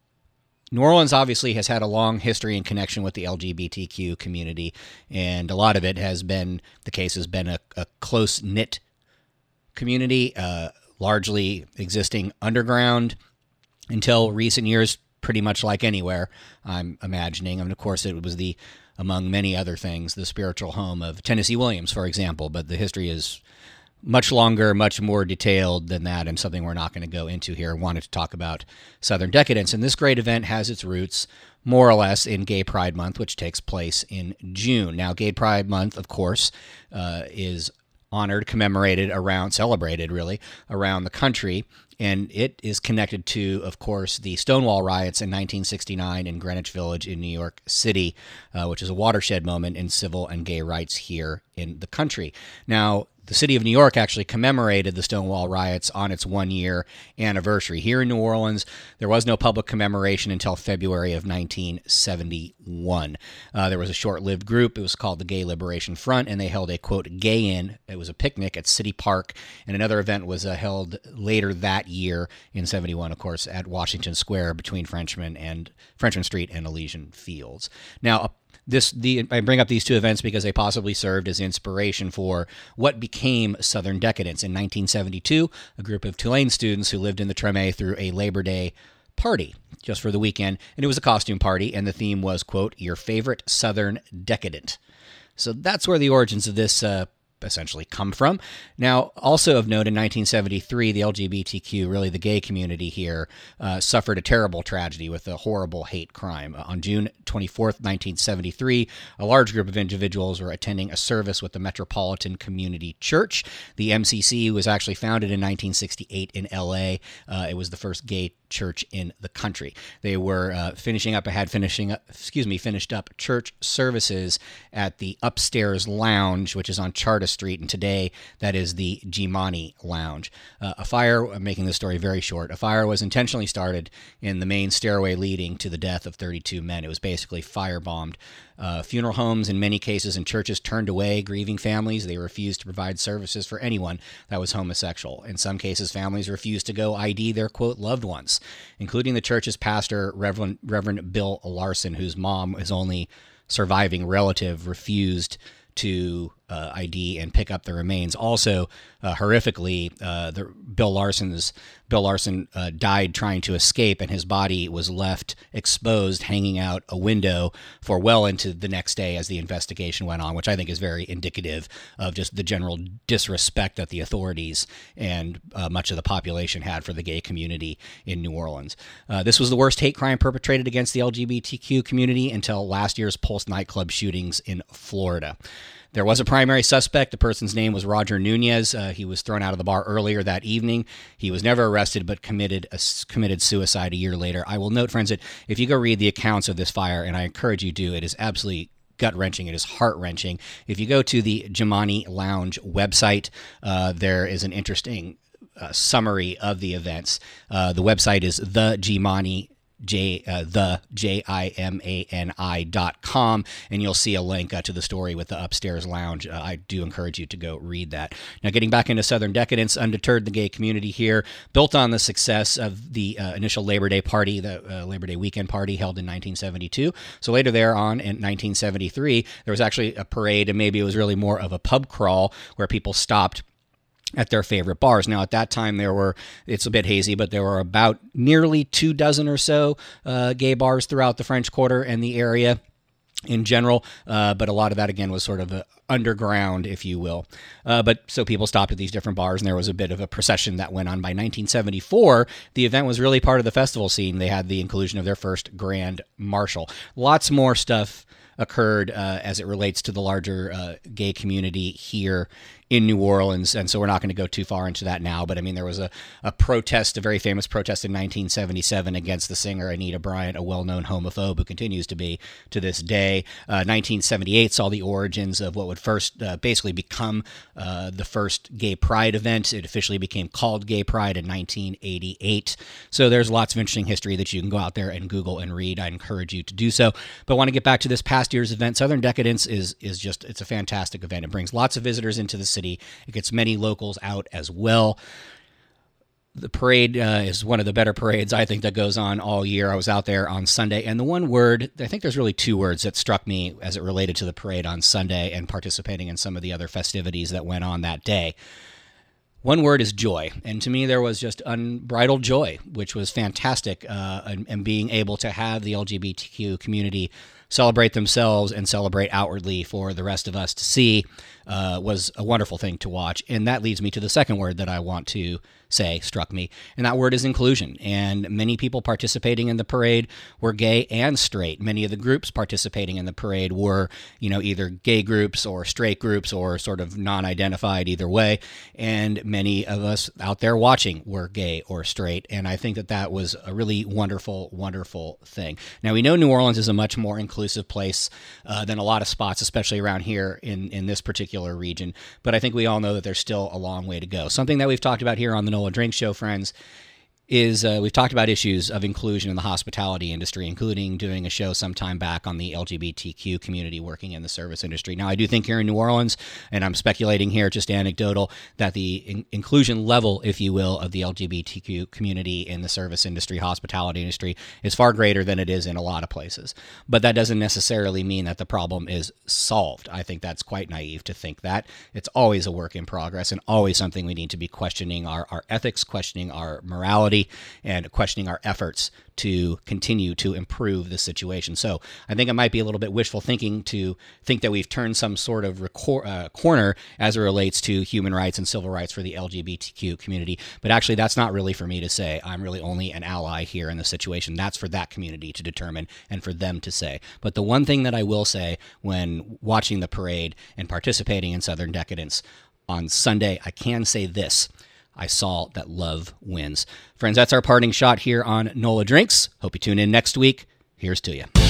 New Orleans obviously has had a long history and connection with the L G B T Q community, and a lot of it has been, the case has been a, a close-knit community, uh, largely existing underground until recent years, pretty much like anywhere, I'm imagining. And of course, it was the, among many other things, the spiritual home of Tennessee Williams, for example, but the history is much longer, much more detailed than that, and something we're not going to go into here. I wanted to talk about Southern Decadence. And this great event has its roots more or less in Gay Pride Month, which takes place in June. Now, Gay Pride Month, of course, uh, is honored, commemorated around, celebrated really, around the country. And it is connected to, of course, the Stonewall riots in nineteen sixty-nine in Greenwich Village in New York City, uh, which is a watershed moment in civil and gay rights here in the country. Now, the city of New York actually commemorated the Stonewall riots on its one-year anniversary. Here in New Orleans, there was no public commemoration until February of nineteen seventy-one. Uh, there was a short-lived group. It was called the Gay Liberation Front, and they held a, quote, gay-in. It was a picnic at City Park, and another event was uh, held later that year in seventy-one, of course, at Washington Square between Frenchman and Frenchman Street and Elysian Fields. Now, This the I bring up these two events because they possibly served as inspiration for what became Southern Decadence. In nineteen seventy-two, a group of Tulane students who lived in the Treme threw a Labor Day party just for the weekend, and it was a costume party, and the theme was, quote, your favorite Southern decadent. So that's where the origins of this uh, essentially come from. Now, also of note, in nineteen seventy-three, the L G B T Q, really the gay community here, uh, suffered a terrible tragedy with a horrible hate crime. Uh, on June twenty-fourth, nineteen seventy-three, a large group of individuals were attending a service with the Metropolitan Community Church. The M C C was actually founded in nineteen sixty-eight in L A. Uh, it was the first gay church in the country. They were uh, finishing up, had finishing up, excuse me, finished up church services at the Upstairs Lounge, which is on Charta Street, and today that is the Gimani Lounge. Uh, a fire, I'm making this story very short, a fire was intentionally started in the main stairway leading to the death of thirty-two men. It was basically firebombed. Uh, funeral homes, in many cases, and churches turned away grieving families. They refused to provide services for anyone that was homosexual. In some cases, families refused to go I D their, quote, loved ones, including the church's pastor, Reverend, Reverend Bill Larson, whose mom, his only surviving relative, refused to uh, I D and pick up the remains. Also, uh, horrifically, uh, the, Bill Larson's Bill Larson uh, died trying to escape, and his body was left exposed, hanging out a window for well into the next day as the investigation went on, which I think is very indicative of just the general disrespect that the authorities and uh, much of the population had for the gay community in New Orleans. Uh, this was the worst hate crime perpetrated against the L G B T Q community until last year's Pulse nightclub shootings in Florida. There was a primary suspect. The person's name was Roger Nunez. Uh, he was thrown out of the bar earlier that evening. He was never arrested, but committed a, committed suicide a year later. I will note, friends, that if you go read the accounts of this fire, and I encourage you to, it is absolutely gut-wrenching. It is heart-wrenching. If you go to the Gimani Lounge website, uh, there is an interesting uh, summary of the events. Uh, the website is the Gimani J uh, the J I M A N I dot com, and you'll see a link uh, to the story with the Upstairs Lounge. Uh, I do encourage you to go read that. Now, getting back into Southern Decadence, undeterred, the gay community here, built on the success of the uh, initial Labor Day party, the uh, Labor Day weekend party held in nineteen seventy-two. So later there on in nineteen seventy-three, there was actually a parade, and maybe it was really more of a pub crawl where people stopped at their favorite bars. Now, at that time, there were, it's a bit hazy, but there were about nearly two dozen or so uh, gay bars throughout the French Quarter and the area in general, uh, but a lot of that, again, was sort of a underground, if you will. Uh, but so people stopped at these different bars, and there was a bit of a procession that went on. By nineteen seventy-four, the event was really part of the festival scene. They had the inclusion of their first Grand Marshal. Lots more stuff occurred uh, as it relates to the larger uh, gay community here in New Orleans, and so we're not going to go too far into that now, but I mean, there was a, a protest, a very famous protest in nineteen seventy-seven against the singer Anita Bryant, a well-known homophobe who continues to be to this day. Uh, nineteen seventy-eight saw the origins of what would first uh, basically become uh, the first gay pride event. It officially became called Gay Pride in nineteen eighty-eight. So there's lots of interesting history that you can go out there and Google and read. I encourage you to do so. But I want to get back to this past year's event. Southern Decadence is is just, it's a fantastic event. It brings lots of visitors into the city. It gets many locals out as well. The parade uh, is one of the better parades, I think, that goes on all year. I was out there on Sunday, and the one word, I think there's really two words that struck me as it related to the parade on Sunday and participating in some of the other festivities that went on that day. One word is joy, and to me there was just unbridled joy, which was fantastic, uh, and, and being able to have the L G B T Q community celebrate themselves and celebrate outwardly for the rest of us to see uh, was a wonderful thing to watch. And that leads me to the second word that I want to say struck me, and that word is inclusion. And many people participating in the parade were gay and straight. Many of the groups participating in the parade were, you know, either gay groups or straight groups or sort of non-identified either way. And many of us out there watching were gay or straight. And I think that that was a really wonderful, wonderful thing. Now, we know New Orleans is a much more inclusive place uh, than a lot of spots, especially around here in, in this particular region. But I think we all know that there's still a long way to go. Something that we've talked about here on the Nola Drink Show, friends, is uh, we've talked about issues of inclusion in the hospitality industry, including doing a show sometime back on the L G B T Q community working in the service industry. Now, I do think here in New Orleans, and I'm speculating here, just anecdotal, that the in- inclusion level, if you will, of the L G B T Q community in the service industry, hospitality industry, is far greater than it is in a lot of places. But that doesn't necessarily mean that the problem is solved. I think that's quite naive to think that. It's always a work in progress and always something we need to be questioning our, our ethics, questioning our morality, and questioning our efforts to continue to improve the situation. So I think it might be a little bit wishful thinking to think that we've turned some sort of recor- uh, corner as it relates to human rights and civil rights for the L G B T Q community. But actually, that's not really for me to say. I'm really only an ally here in the situation. That's for that community to determine and for them to say. But the one thing that I will say when watching the parade and participating in Southern Decadence on Sunday, I can say this. I saw that love wins. Friends, that's our parting shot here on NOLA Drinks. Hope you tune in next week. Here's to you.